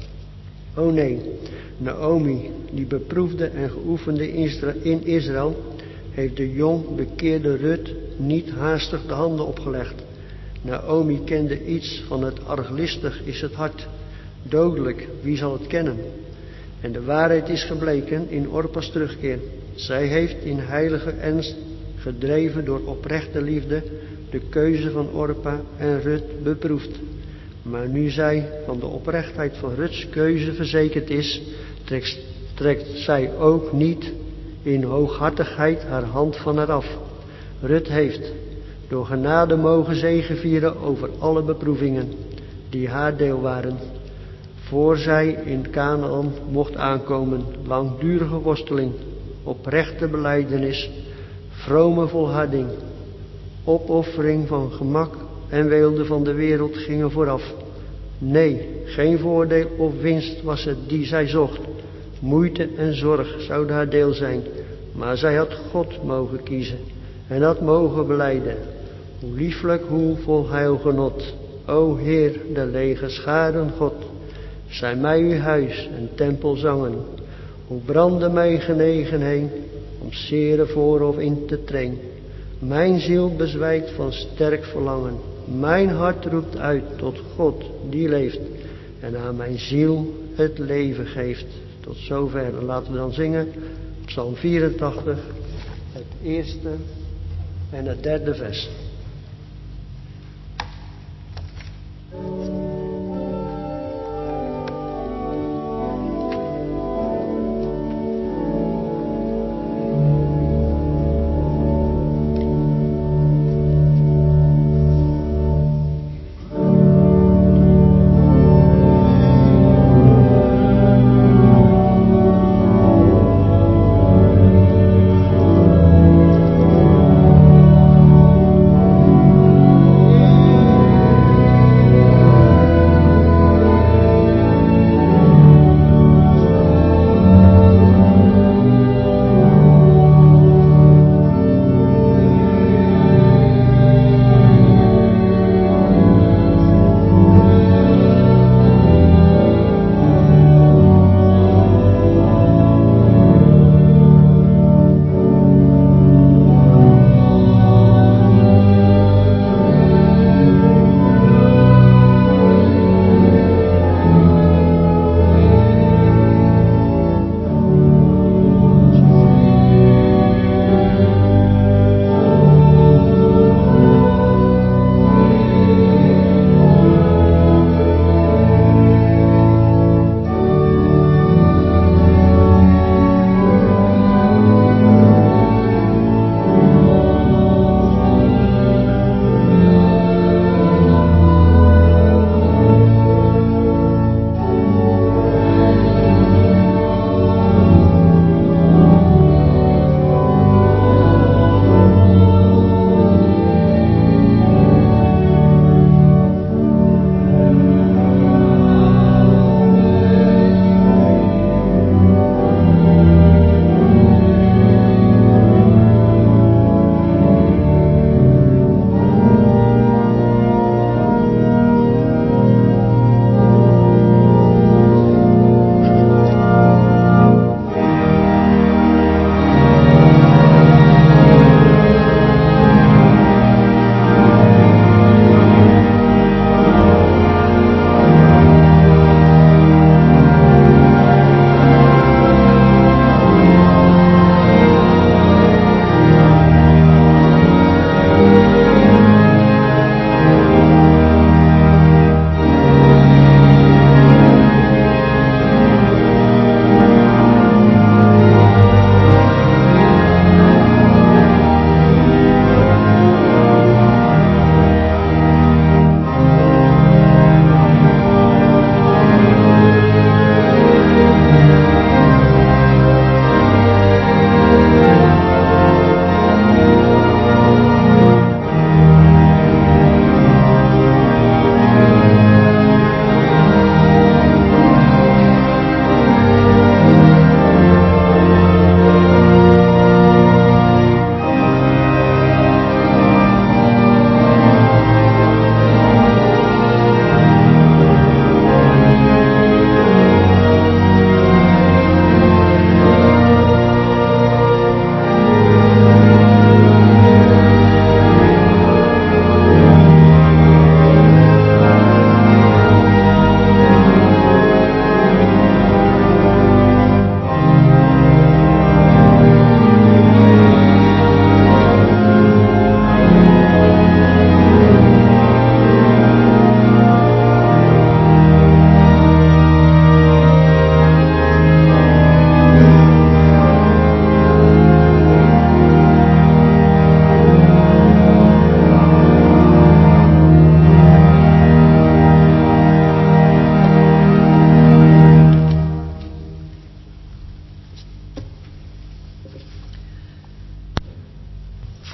O nee, Naomi, die beproefde en geoefende in Israël, heeft de jong bekeerde Rut niet haastig de handen opgelegd. Naomi kende iets van het arglistig is het hart. Dodelijk, wie zal het kennen? En de waarheid is gebleken in Orpa's terugkeer. Zij heeft in heilige ernst, gedreven door oprechte liefde, de keuze van Orpa en Rut beproefd. Maar nu zij van de oprechtheid van Ruts keuze verzekerd is, trekt, trekt zij ook niet in hooghartigheid haar hand van haar af. Rut heeft door genade mogen zegevieren over alle beproevingen die haar deel waren, voor zij in Kanaan mocht aankomen. Langdurige worsteling, oprechte belijdenis, vrome volharding, opoffering van gemak en weelde van de wereld gingen vooraf. Nee, geen voordeel of winst was het die zij zocht. Moeite en zorg zouden haar deel zijn, maar zij had God mogen kiezen en had mogen belijden. Hoe lieflijk, hoe vol heilgenot. O Heer, de lege scharen God, zij mij uw huis en tempel zangen. Hoe brandde mijn genegenheid om zere voorhof in te treden. Mijn ziel bezwijkt van sterk verlangen. Mijn hart roept uit tot God die leeft en aan mijn ziel het leven geeft. Tot zover. En laten we dan zingen Psalm vierentachtig, het eerste en het derde vers.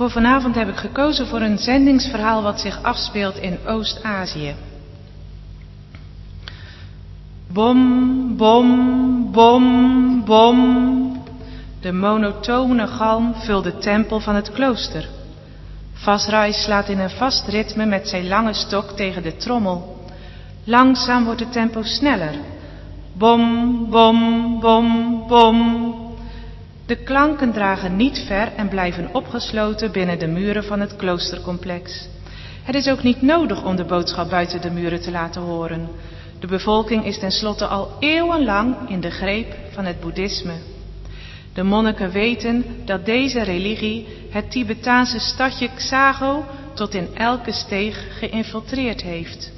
Voor vanavond heb ik gekozen voor een zendingsverhaal wat zich afspeelt in Oost-Azië. Bom, bom, bom, bom. De monotone galm vult de tempel van het klooster. Vasrai slaat in een vast ritme met zijn lange stok tegen de trommel. Langzaam wordt het tempo sneller. Bom, bom, bom, bom. De klanken dragen niet ver en blijven opgesloten binnen de muren van het kloostercomplex. Het is ook niet nodig om de boodschap buiten de muren te laten horen. De bevolking is tenslotte al eeuwenlang in de greep van het boeddhisme. De monniken weten dat deze religie het Tibetaanse stadje Xago tot in elke steeg geïnfiltreerd heeft.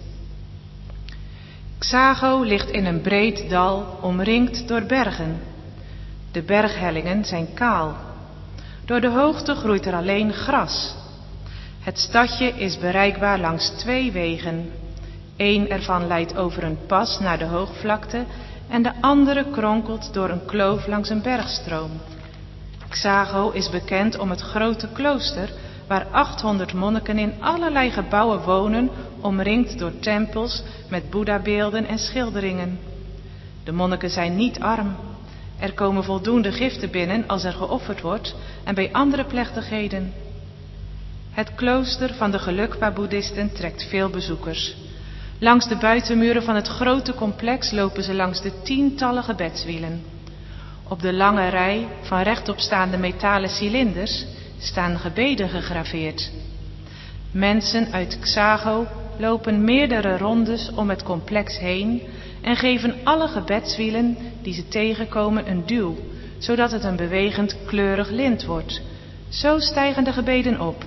Xago ligt in een breed dal, omringd door bergen. De berghellingen zijn kaal. Door de hoogte groeit er alleen gras. Het stadje is bereikbaar langs twee wegen. Eén ervan leidt over een pas naar de hoogvlakte en de andere kronkelt door een kloof langs een bergstroom. Xago is bekend om het grote klooster, waar achthonderd monniken in allerlei gebouwen wonen, omringd door tempels met boeddhabeelden en schilderingen. De monniken zijn niet arm. Er komen voldoende giften binnen als er geofferd wordt en bij andere plechtigheden. Het klooster van de Gelukpa-boeddhisten trekt veel bezoekers. Langs de buitenmuren van het grote complex lopen ze langs de tientallen gebedswielen. Op de lange rij van rechtopstaande metalen cilinders staan gebeden gegraveerd. Mensen uit Xago lopen meerdere rondes om het complex heen en geven alle gebedswielen die ze tegenkomen een duw, zodat het een bewegend kleurig lint wordt. Zo stijgen de gebeden op.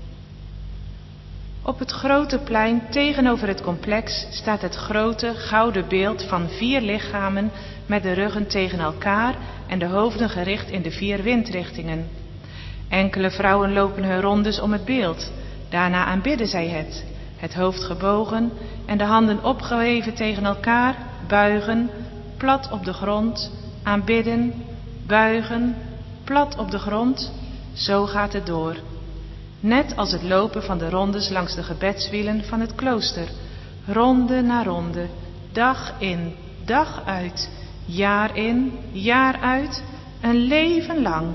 Op het grote plein tegenover het complex staat het grote gouden beeld van vier lichamen met de ruggen tegen elkaar en de hoofden gericht in de vier windrichtingen. Enkele vrouwen lopen hun rondes om het beeld. Daarna aanbidden zij het, het hoofd gebogen en de handen opgeheven tegen elkaar, buigen, plat op de grond, aanbidden, buigen, plat op de grond. Zo gaat het door. Net als het lopen van de rondes langs de gebedswielen van het klooster. Ronde na ronde, dag in, dag uit, jaar in, jaar uit, een leven lang.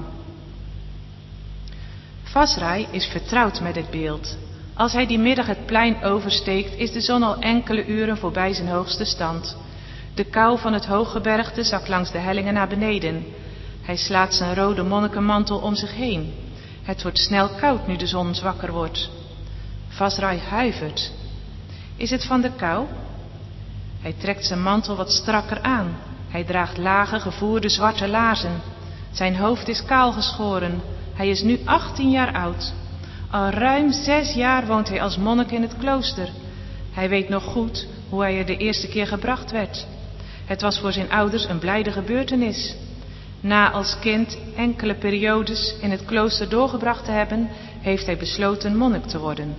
Vasrai is vertrouwd met het beeld. Als hij die middag het plein oversteekt, is de zon al enkele uren voorbij zijn hoogste stand. De kou van het hooggebergte zakt langs de hellingen naar beneden. Hij slaat zijn rode monnikenmantel om zich heen. Het wordt snel koud nu de zon zwakker wordt. Vasrai huivert. Is het van de kou? Hij trekt zijn mantel wat strakker aan. Hij draagt lage gevoerde zwarte laarzen. Zijn hoofd is kaal geschoren. Hij is nu achttien jaar oud. Al ruim zes jaar woont hij als monnik in het klooster. Hij weet nog goed hoe hij er de eerste keer gebracht werd. Het was voor zijn ouders een blijde gebeurtenis. Na als kind enkele periodes in het klooster doorgebracht te hebben, heeft hij besloten monnik te worden.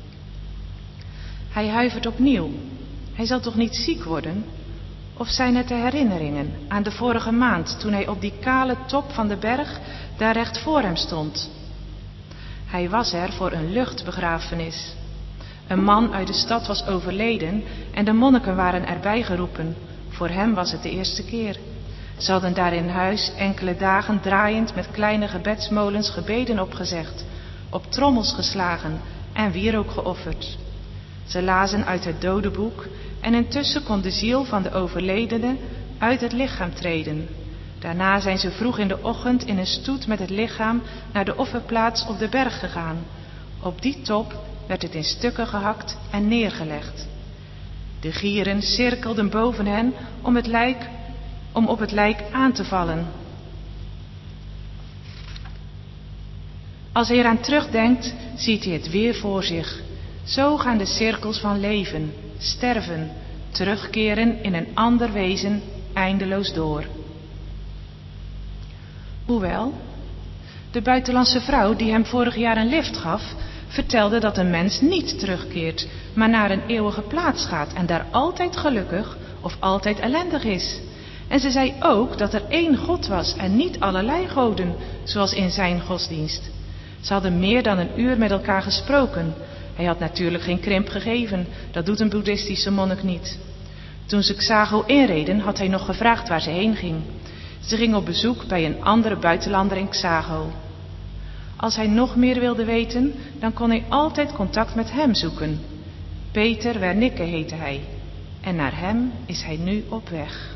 Hij huivert opnieuw. Hij zal toch niet ziek worden? Of zijn het de herinneringen aan de vorige maand, toen hij op die kale top van de berg daar recht voor hem stond? Hij was er voor een luchtbegrafenis. Een man uit de stad was overleden en de monniken waren erbij geroepen. Voor hem was het de eerste keer. Ze hadden daar in huis enkele dagen draaiend met kleine gebedsmolens gebeden opgezegd, op trommels geslagen en wierook geofferd. Ze lazen uit het dodenboek en intussen kon de ziel van de overledene uit het lichaam treden. Daarna zijn ze vroeg in de ochtend in een stoet met het lichaam naar de offerplaats op de berg gegaan. Op die top werd het in stukken gehakt en neergelegd. De gieren cirkelden boven hen om het lijk, om op het lijk aan te vallen. Als hij eraan terugdenkt, ziet hij het weer voor zich. Zo gaan de cirkels van leven, sterven, terugkeren in een ander wezen eindeloos door. Hoewel, de buitenlandse vrouw die hem vorig jaar een lift gaf, vertelde dat een mens niet terugkeert, maar naar een eeuwige plaats gaat en daar altijd gelukkig of altijd ellendig is. En ze zei ook dat er één God was en niet allerlei goden, zoals in zijn godsdienst. Ze hadden meer dan een uur met elkaar gesproken. Hij had natuurlijk geen krimp gegeven, dat doet een boeddhistische monnik niet. Toen ze Xago inreden, had hij nog gevraagd waar ze heen ging. Ze ging op bezoek bij een andere buitenlander in Xago. Als hij nog meer wilde weten, dan kon hij altijd contact met hem zoeken. Peter Wernicke heette hij. En naar hem is hij nu op weg.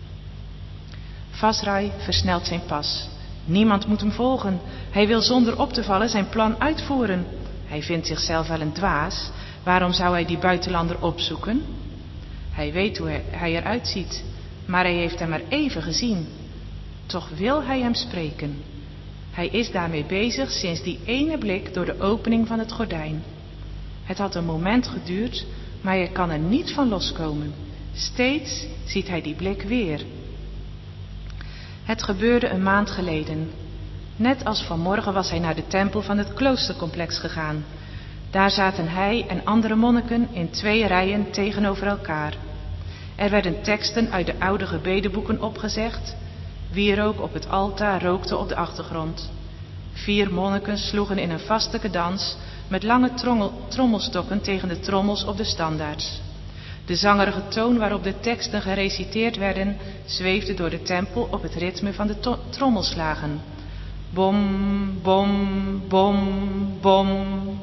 Vazrai versnelt zijn pas. Niemand moet hem volgen. Hij wil zonder op te vallen zijn plan uitvoeren. Hij vindt zichzelf wel een dwaas. Waarom zou hij die buitenlander opzoeken? Hij weet hoe hij eruit ziet, maar hij heeft hem maar even gezien. Toch wil hij hem spreken. Hij is daarmee bezig sinds die ene blik door de opening van het gordijn. Het had een moment geduurd, maar hij kan er niet van loskomen. Steeds ziet hij die blik weer. Het gebeurde een maand geleden. Net als vanmorgen was hij naar de tempel van het kloostercomplex gegaan. Daar zaten hij en andere monniken in twee rijen tegenover elkaar. Er werden teksten uit de oude gebedenboeken opgezegd. Wierook op het altaar rookte op de achtergrond. Vier monniken sloegen in een vaste cadans met lange trommel, trommelstokken tegen de trommels op de standaards. De zangerige toon waarop de teksten gereciteerd werden, zweefde door de tempel op het ritme van de to- trommelslagen. Bom, bom, bom, bom.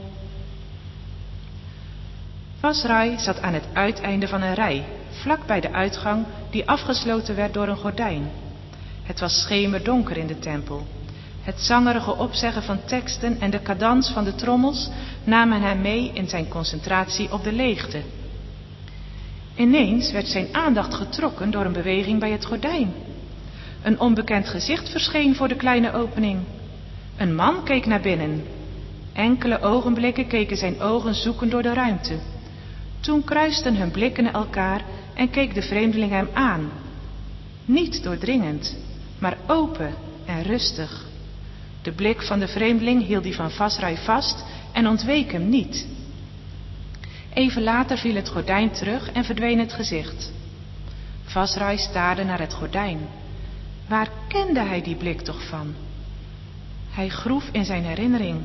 Vazrai zat aan het uiteinde van een rij, vlak bij de uitgang die afgesloten werd door een gordijn. Het was schemerdonker in de tempel. Het zangerige opzeggen van teksten en de cadans van de trommels namen hem mee in zijn concentratie op de leegte. Ineens werd zijn aandacht getrokken door een beweging bij het gordijn. Een onbekend gezicht verscheen voor de kleine opening. Een man keek naar binnen. Enkele ogenblikken keken zijn ogen zoekend door de ruimte. Toen kruisten hun blikken elkaar en keek de vreemdeling hem aan. Niet doordringend, maar open en rustig. De blik van de vreemdeling hield die van Vazrai vast en ontweek hem niet. Even later viel het gordijn terug en verdween het gezicht. Vazrai staarde naar het gordijn. Waar kende hij die blik toch van? Hij groef in zijn herinnering.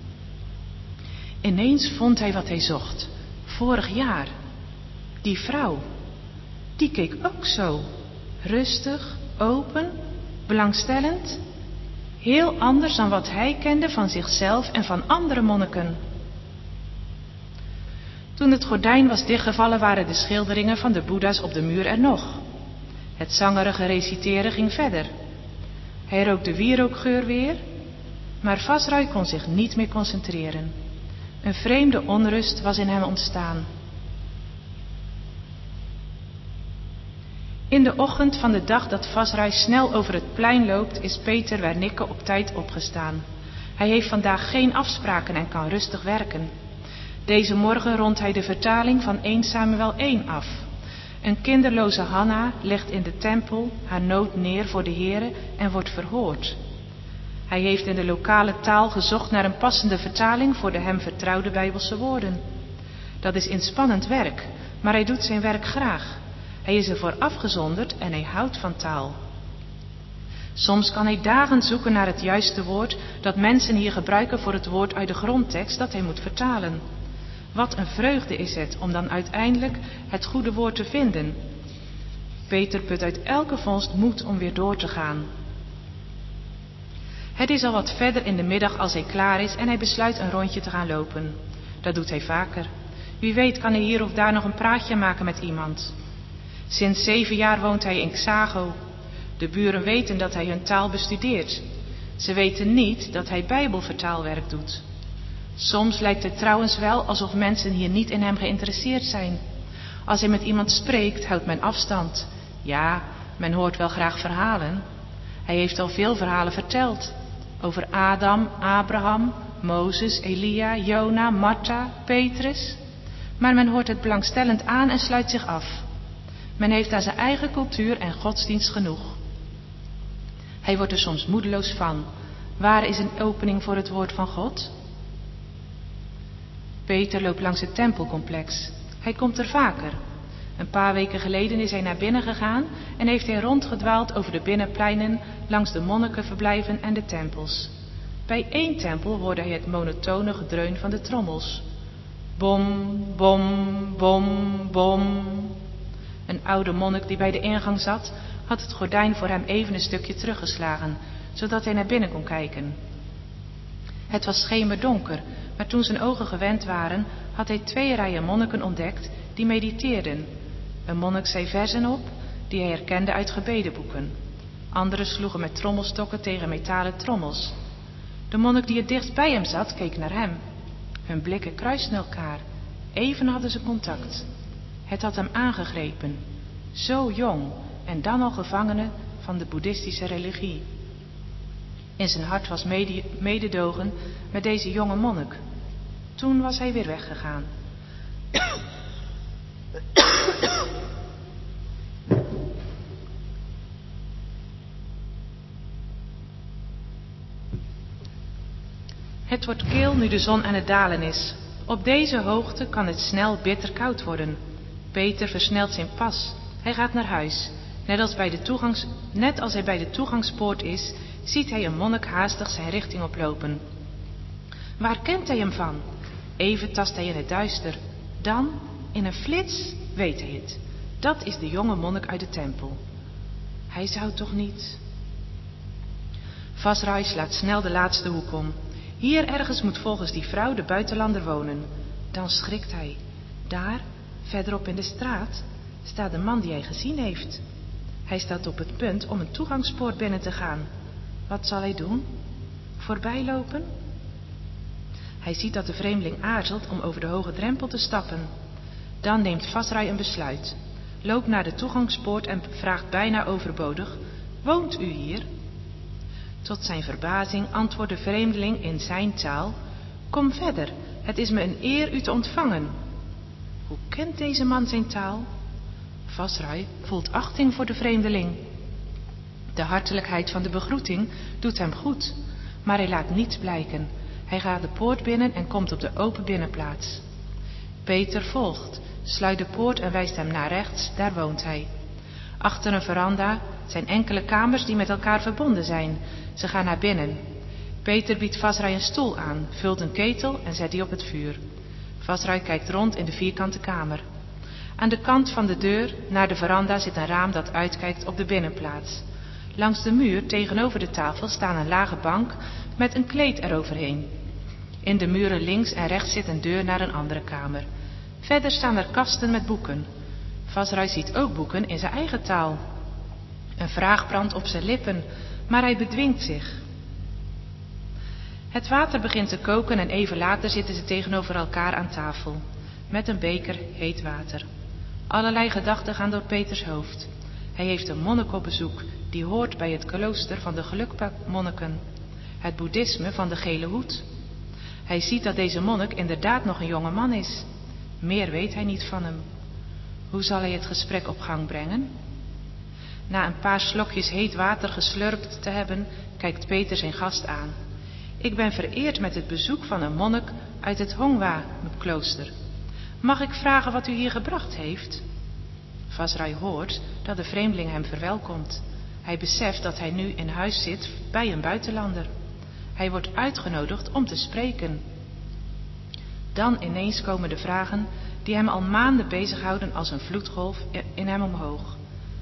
Ineens vond hij wat hij zocht. Vorig jaar. Die vrouw. Die keek ook zo. Rustig, open, belangstellend. Heel anders dan wat hij kende van zichzelf en van andere monniken. Toen het gordijn was dichtgevallen waren de schilderingen van de boeddha's op de muur er nog. Het zangerige reciteren ging verder. Hij rook de wierookgeur weer, maar Vazrai kon zich niet meer concentreren. Een vreemde onrust was in hem ontstaan. In de ochtend van de dag dat Vazrai snel over het plein loopt, is Peter Wernicke op tijd opgestaan. Hij heeft vandaag geen afspraken en kan rustig werken. Deze morgen rondt hij de vertaling van Eerste Samuel één af. Een kinderloze Hanna legt in de tempel haar nood neer voor de Here en wordt verhoord. Hij heeft in de lokale taal gezocht naar een passende vertaling voor de hem vertrouwde Bijbelse woorden. Dat is inspannend werk, maar hij doet zijn werk graag. Hij is ervoor afgezonderd en hij houdt van taal. Soms kan hij dagen zoeken naar het juiste woord dat mensen hier gebruiken voor het woord uit de grondtekst dat hij moet vertalen. Wat een vreugde is het om dan uiteindelijk het goede woord te vinden. Peter put uit elke vondst moed om weer door te gaan. Het is al wat verder in de middag als hij klaar is en hij besluit een rondje te gaan lopen. Dat doet hij vaker. Wie weet kan hij hier of daar nog een praatje maken met iemand. Sinds zeven jaar woont hij in Xago. De buren weten dat hij hun taal bestudeert. Ze weten niet dat hij bijbelvertaalwerk doet. Soms lijkt het trouwens wel alsof mensen hier niet in hem geïnteresseerd zijn. Als hij met iemand spreekt, houdt men afstand. Ja, men hoort wel graag verhalen. Hij heeft al veel verhalen verteld. Over Adam, Abraham, Mozes, Elia, Jona, Martha, Petrus. Maar men hoort het belangstellend aan en sluit zich af. Men heeft aan zijn eigen cultuur en godsdienst genoeg. Hij wordt er soms moedeloos van. Waar is een opening voor het woord van God? Peter loopt langs het tempelcomplex. Hij komt er vaker. Een paar weken geleden is hij naar binnen gegaan en heeft hij rondgedwaald over de binnenpleinen langs de monnikenverblijven en de tempels. Bij één tempel hoorde hij het monotone gedreun van de trommels. Bom, bom, bom, bom. Een oude monnik die bij de ingang zat, had het gordijn voor hem even een stukje teruggeslagen, zodat hij naar binnen kon kijken. Het was schemerdonker, maar toen zijn ogen gewend waren, had hij twee rijen monniken ontdekt die mediteerden. Een monnik zei verzen op, die hij herkende uit gebedenboeken. Anderen sloegen met trommelstokken tegen metalen trommels. De monnik die het dichtst bij hem zat, keek naar hem. Hun blikken kruisten elkaar. Even hadden ze contact. Het had hem aangegrepen. Zo jong en dan al gevangene van de boeddhistische religie. In zijn hart was mede- mededogen met deze jonge monnik. Toen was hij weer weggegaan. Het wordt kil nu de zon aan het dalen is. Op deze hoogte kan het snel bitter koud worden. Peter versnelt zijn pas. Hij gaat naar huis. Net als, bij de toegangs... Net als hij bij de toegangspoort is, ziet hij een monnik haastig zijn richting oplopen. Waar kent hij hem van? Even tast hij in het duister. Dan, in een flits, weet hij het. Dat is de jonge monnik uit de tempel. Hij zou toch niet... Vazrai slaat snel de laatste hoek om. Hier ergens moet volgens die vrouw de buitenlander wonen. Dan schrikt hij. Daar, verderop in de straat, staat de man die hij gezien heeft. Hij staat op het punt om een toegangspoort binnen te gaan. Wat zal hij doen? Voorbijlopen? Hij ziet dat de vreemdeling aarzelt om over de hoge drempel te stappen. Dan neemt Vazrai een besluit. Loopt naar de toegangspoort en vraagt bijna overbodig: woont u hier? Tot zijn verbazing antwoordt de vreemdeling in zijn taal: kom verder, het is me een eer u te ontvangen. Hoe kent deze man zijn taal? Vazrai voelt achting voor de vreemdeling. De hartelijkheid van de begroeting doet hem goed, maar hij laat niets blijken. Hij gaat de poort binnen en komt op de open binnenplaats. Peter volgt, sluit de poort en wijst hem naar rechts, daar woont hij. Achter een veranda zijn enkele kamers die met elkaar verbonden zijn. Ze gaan naar binnen. Peter biedt Vazrai een stoel aan, vult een ketel en zet die op het vuur. Vazrai kijkt rond in de vierkante kamer. Aan de kant van de deur naar de veranda zit een raam dat uitkijkt op de binnenplaats. Langs de muur tegenover de tafel staan een lage bank met een kleed eroverheen. In de muren links en rechts zit een deur naar een andere kamer. Verder staan er kasten met boeken. Vazrai ziet ook boeken in zijn eigen taal. Een vraag brandt op zijn lippen, maar hij bedwingt zich. Het water begint te koken en even later zitten ze tegenover elkaar aan tafel, met een beker heet water. Allerlei gedachten gaan door Peters hoofd. Hij heeft een monnik op bezoek, die hoort bij het klooster van de gelukmonniken, het boeddhisme van de gele hoed. Hij ziet dat deze monnik inderdaad nog een jonge man is. Meer weet hij niet van hem. Hoe zal hij het gesprek op gang brengen? Na een paar slokjes heet water geslurpt te hebben, kijkt Peter zijn gast aan. Ik ben vereerd met het bezoek van een monnik uit het Hongwa-klooster. Mag ik vragen wat u hier gebracht heeft? Vazrai hoort dat de vreemdeling hem verwelkomt. Hij beseft dat hij nu in huis zit bij een buitenlander. Hij wordt uitgenodigd om te spreken. Dan ineens komen de vragen die hem al maanden bezighouden als een vloedgolf in hem omhoog.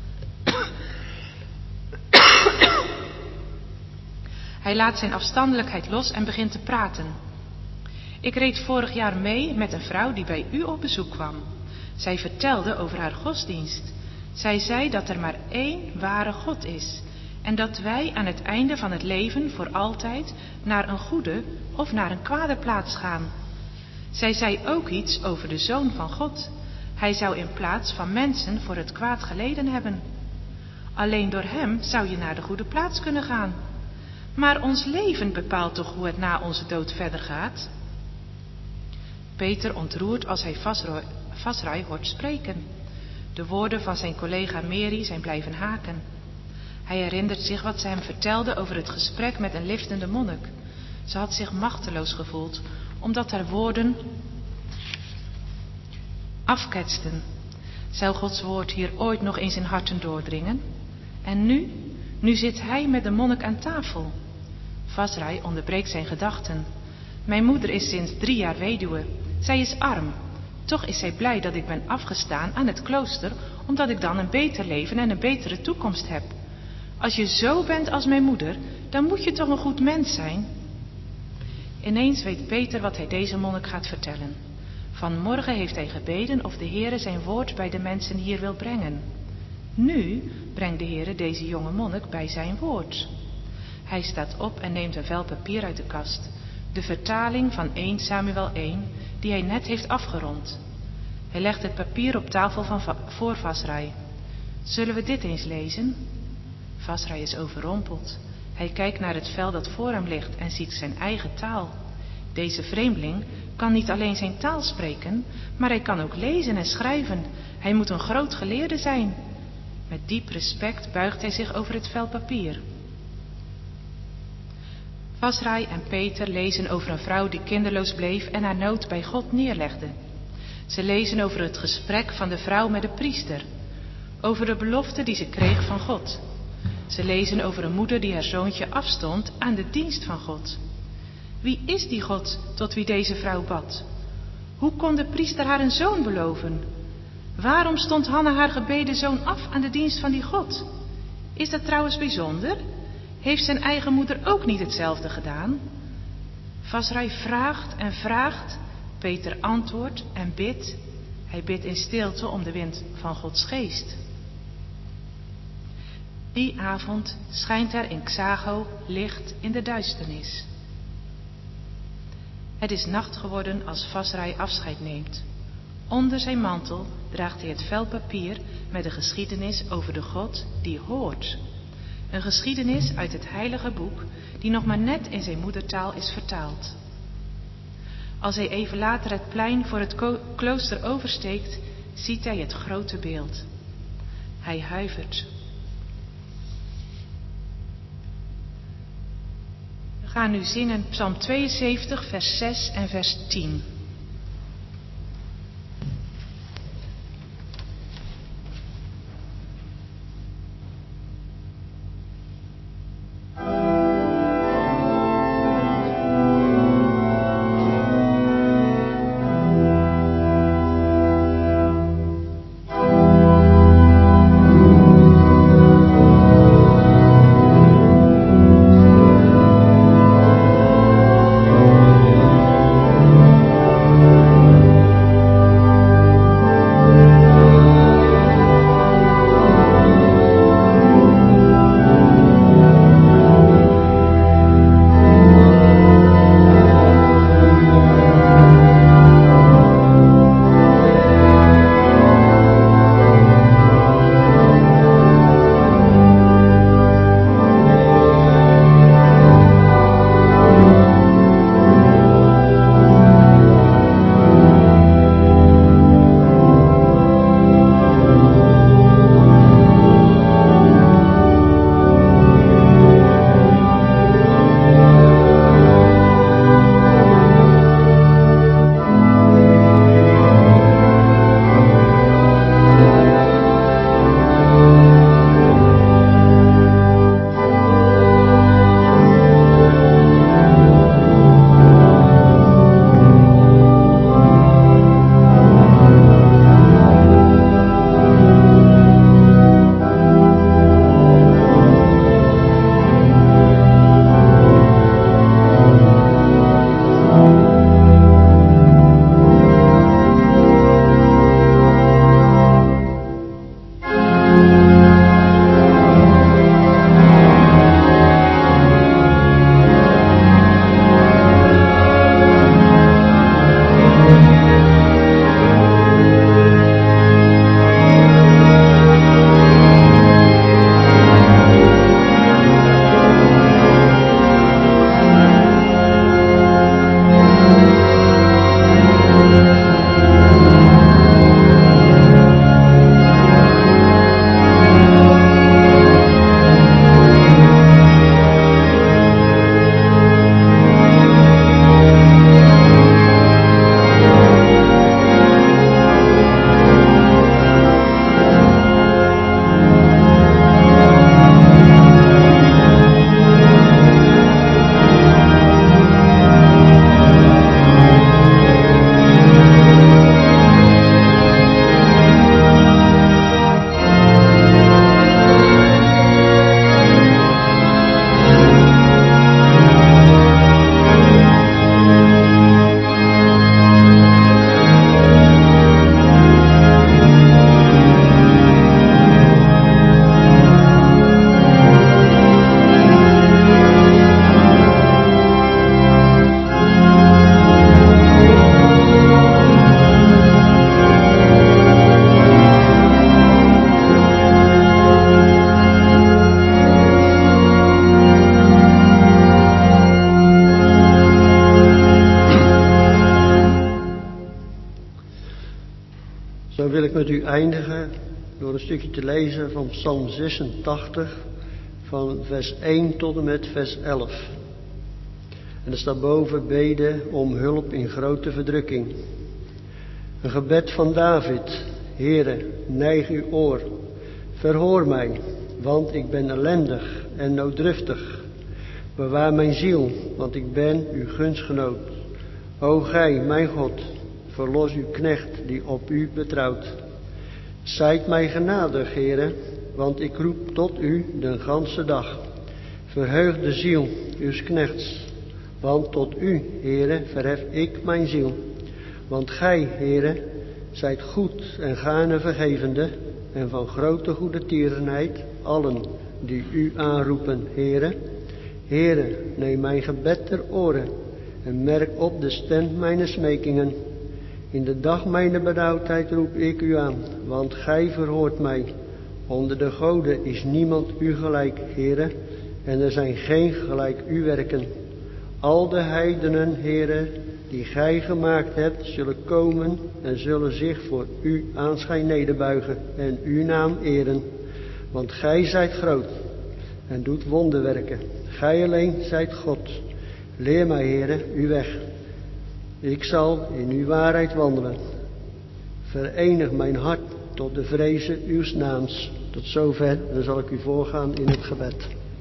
Hij laat zijn afstandelijkheid los en begint te praten. Ik reed vorig jaar mee met een vrouw die bij u op bezoek kwam. Zij vertelde over haar godsdienst. Zij zei dat er maar één ware God is en dat wij aan het einde van het leven voor altijd naar een goede of naar een kwade plaats gaan. Zij zei ook iets over de Zoon van God. Hij zou in plaats van mensen voor het kwaad geleden hebben. Alleen door hem zou je naar de goede plaats kunnen gaan. Maar ons leven bepaalt toch hoe het na onze dood verder gaat? Peter ontroert als hij Vazrai hoort spreken. De woorden van zijn collega Meri zijn blijven haken. Hij herinnert zich wat ze hem vertelde over het gesprek met een liftende monnik. Ze had zich machteloos gevoeld, omdat haar woorden afketsten. Zou Gods woord hier ooit nog in zijn harten doordringen? En nu, nu zit hij met de monnik aan tafel. Vasrai onderbreekt zijn gedachten. Mijn moeder is sinds drie jaar weduwe. Zij is arm. Toch is zij blij dat ik ben afgestaan aan het klooster, omdat ik dan een beter leven en een betere toekomst heb. Als je zo bent als mijn moeder, dan moet je toch een goed mens zijn? Ineens weet Peter wat hij deze monnik gaat vertellen. Vanmorgen heeft hij gebeden of de Heere zijn woord bij de mensen hier wil brengen. Nu brengt de Heere deze jonge monnik bij zijn woord. Hij staat op en neemt een vel papier uit de kast, de vertaling van eerste Samuel één, die hij net heeft afgerond. Hij legt het papier op tafel van va- voor Vasrai. Zullen we dit eens lezen? Vasrai is overrompeld. Hij kijkt naar het vel dat voor hem ligt en ziet zijn eigen taal. Deze vreemdeling kan niet alleen zijn taal spreken, maar hij kan ook lezen en schrijven. Hij moet een groot geleerde zijn. Met diep respect buigt hij zich over het vel papier. Vasrai en Peter lezen over een vrouw die kinderloos bleef en haar nood bij God neerlegde. Ze lezen over het gesprek van de vrouw met de priester, over de belofte die ze kreeg van God. Ze lezen over een moeder die haar zoontje afstond aan de dienst van God. Wie is die God tot wie deze vrouw bad? Hoe kon de priester haar een zoon beloven? Waarom stond Hanna haar gebeden zoon af aan de dienst van die God? Is dat trouwens bijzonder? Heeft zijn eigen moeder ook niet hetzelfde gedaan? Vasrai vraagt en vraagt, Peter antwoordt en bidt. Hij bidt in stilte om de wind van Gods geest. Die avond schijnt er in Xago licht in de duisternis. Het is nacht geworden als Vasrai afscheid neemt. Onder zijn mantel draagt hij het vel papier met de geschiedenis over de God die hoort. Een geschiedenis uit het heilige boek die nog maar net in zijn moedertaal is vertaald. Als hij even later het plein voor het klooster oversteekt, ziet hij het grote beeld. Hij huivert. We gaan nu zingen Psalm tweeënzeventig, vers zes en vers tien. O met u eindigen door een stukje te lezen van Psalm zesentachtig, van vers één tot en met vers elf. En er staat boven: beden om hulp in grote verdrukking. Een gebed van David. Heere, neig uw oor, verhoor mij, want ik ben ellendig en nooddruftig. Bewaar mijn ziel, want ik ben uw gunstgenoot. O gij, mijn God, verlos uw knecht die op u betrouwt. Zijt mij genadig, Heere, want ik roep tot u de ganse dag. Verheug de ziel uws knechts, want tot u, Heere, verhef ik mijn ziel. Want gij, Heere, zijt goed en gaarne vergevende en van grote goede tierenheid allen die u aanroepen, Heere. Heere, neem mijn gebed ter oren en merk op de stem mijn smekingen. In de dag mijn benauwdheid roep ik u aan, want gij verhoort mij. Onder de goden is niemand u gelijk, Heere, en er zijn geen gelijk uw werken. Al de heidenen, Heere, die gij gemaakt hebt, zullen komen en zullen zich voor uw aanschijn nederbuigen en uw naam eren. Want gij zijt groot en doet wonderwerken. Gij alleen zijt God. Leer mij, Heere, uw weg. Ik zal in uw waarheid wandelen. Verenig mijn hart tot de vrezen uws naams. Tot zover, dan zal ik u voorgaan in het gebed.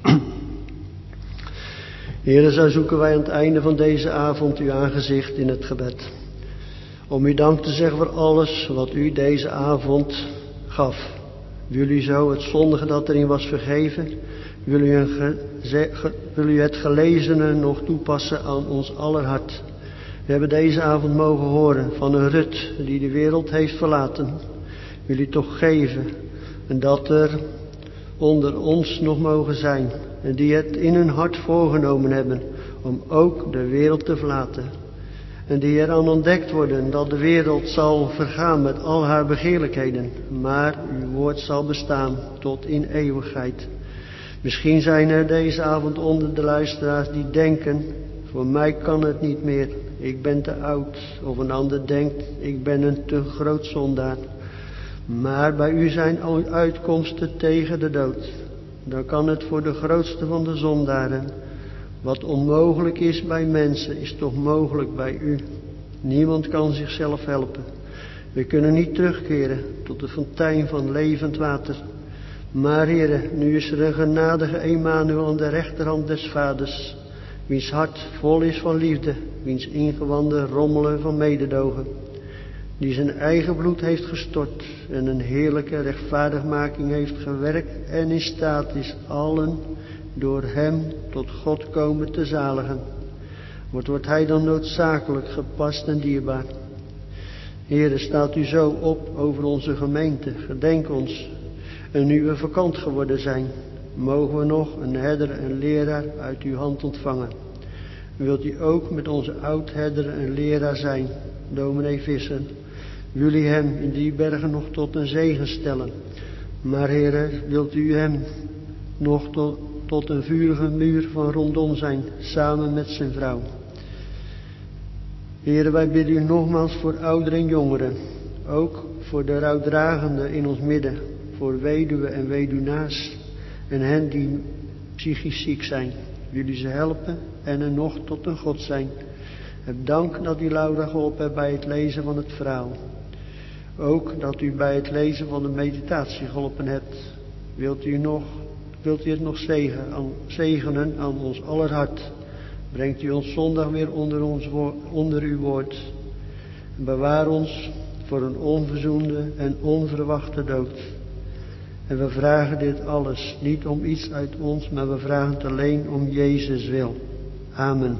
Heere, zo zoeken wij aan het einde van deze avond uw aangezicht in het gebed. Om u dank te zeggen voor alles wat u deze avond gaf. Wil u zo het zondige dat erin was vergeven? Wil u, een ge, ge, wil u het gelezene nog toepassen aan ons aller hart? We hebben deze avond mogen horen van een Rut die de wereld heeft verlaten. Wil u toch geven en dat er onder ons nog mogen zijn en die het in hun hart voorgenomen hebben om ook de wereld te verlaten. En die eraan ontdekt worden dat de wereld zal vergaan met al haar begeerlijkheden, maar uw woord zal bestaan tot in eeuwigheid. Misschien zijn er deze avond onder de luisteraars die denken: voor mij kan het niet meer, ik ben te oud. Of een ander denkt: ik ben een te groot zondaar. Maar bij u zijn al uitkomsten tegen de dood. Dan kan het voor de grootste van de zondaren. Wat onmogelijk is bij mensen, is toch mogelijk bij u. Niemand kan zichzelf helpen. We kunnen niet terugkeren tot de fontein van levend water. Maar Heere, nu is er een genadige Emmanuel aan de rechterhand des Vaders, wiens hart vol is van liefde, wiens ingewanden rommelen van mededogen, die zijn eigen bloed heeft gestort en een heerlijke rechtvaardigmaking heeft gewerkt en in staat is allen door hem tot God komen te zaligen. Wat wordt hij dan noodzakelijk gepast en dierbaar? Heere, staat u zo op over onze gemeente, gedenk ons. En nu we vakant geworden zijn, mogen we nog een herder en leraar uit uw hand ontvangen. Wilt u ook met onze oud-herder en leraar zijn, dominee Visser? Wil u hem in die bergen nog tot een zegen stellen? Maar Heere, wilt u hem nog tot, tot een vurige muur van rondom zijn, samen met zijn vrouw? Heere, wij bidden u nogmaals voor ouderen en jongeren, ook voor de rouwdragenden in ons midden, voor weduwen en weduwnaars en hen die psychisch ziek zijn. Wil u ze helpen en er nog tot een God zijn. Heb dank dat u Laura geholpen hebt bij het lezen van het verhaal. Ook dat u bij het lezen van de meditatie geholpen hebt. Wilt u, nog, wilt u het nog zegen, aan, zegenen aan ons aller hart. Brengt u ons zondag weer onder, ons, onder uw woord. En bewaar ons voor een onverzoende en onverwachte dood. En we vragen dit alles niet om iets uit ons, maar we vragen het alleen om Jezus wil. Amen.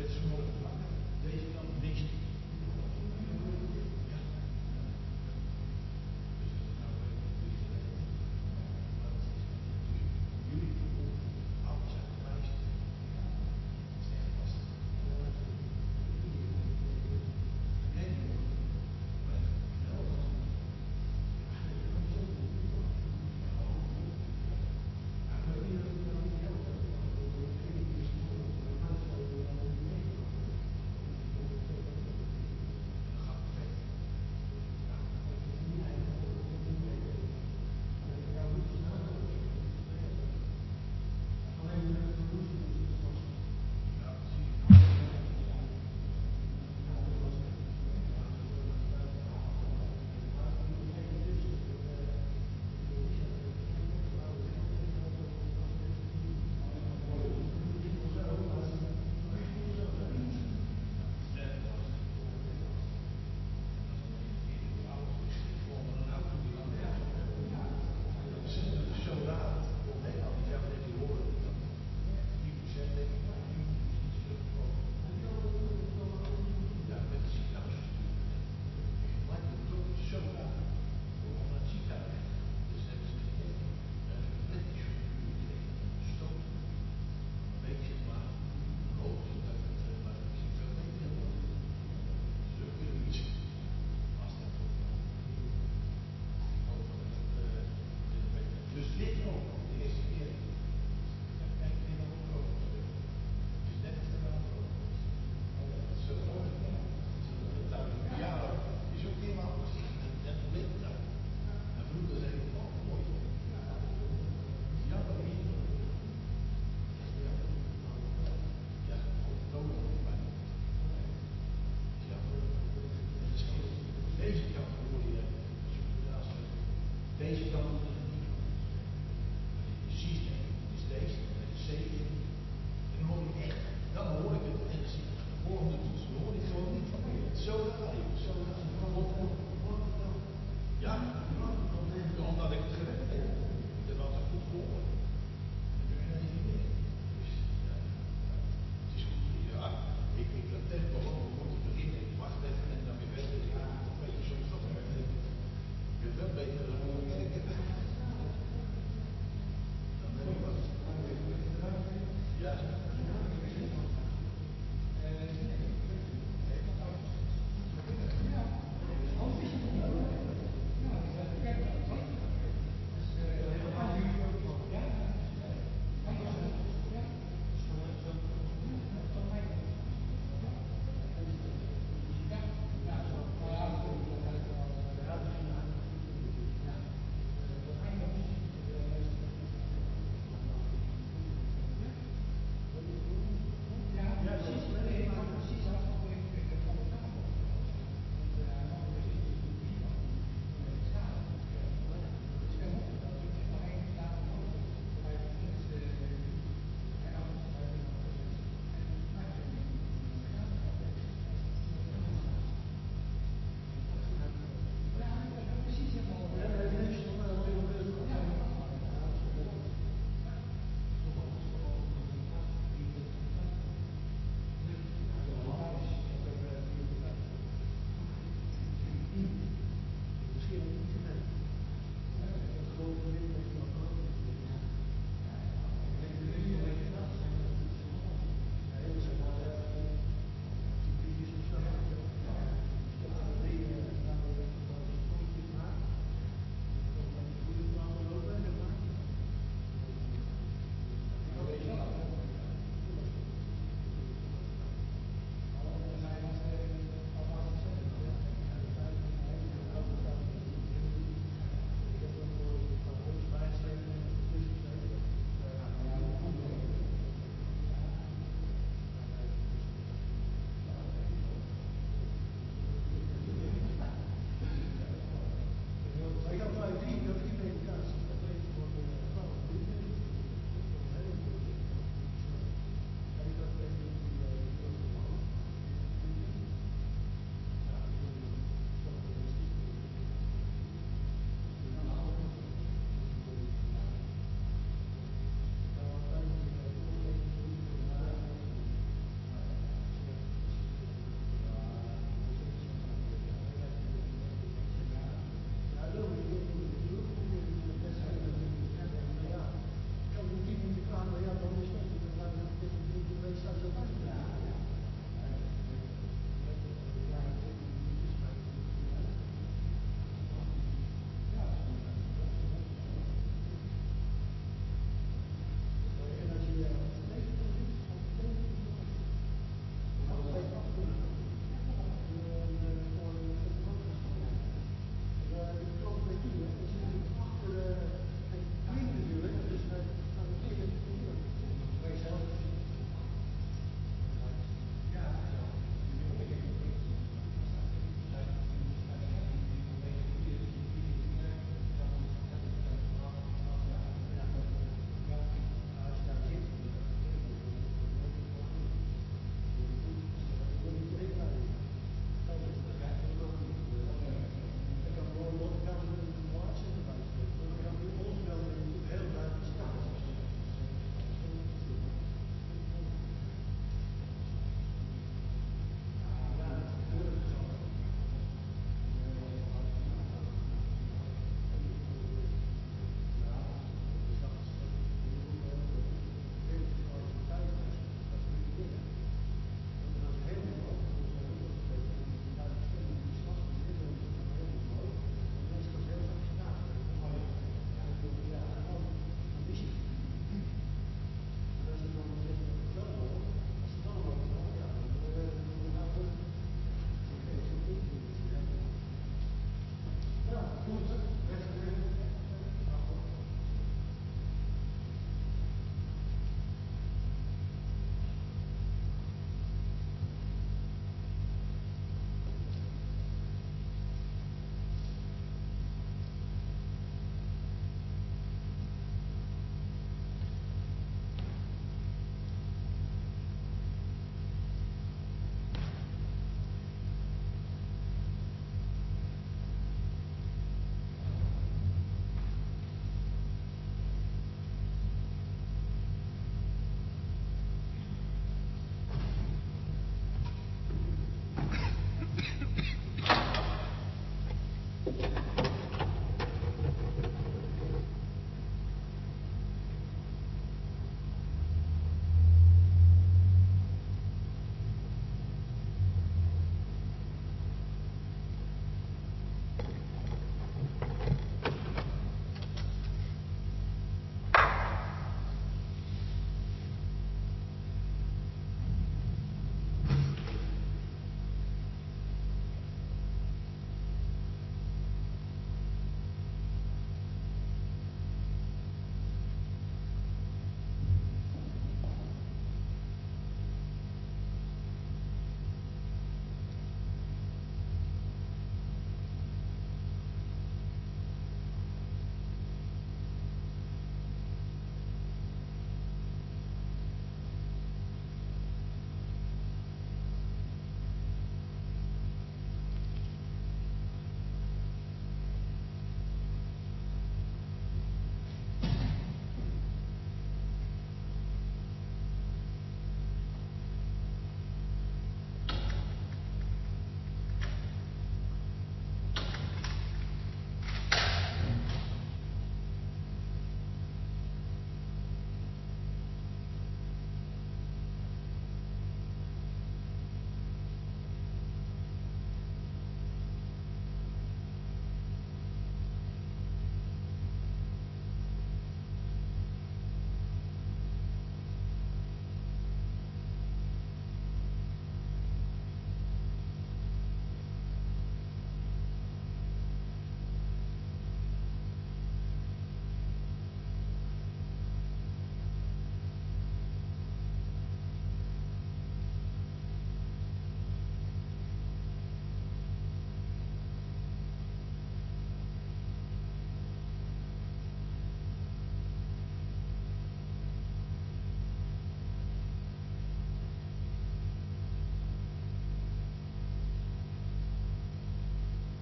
Ja.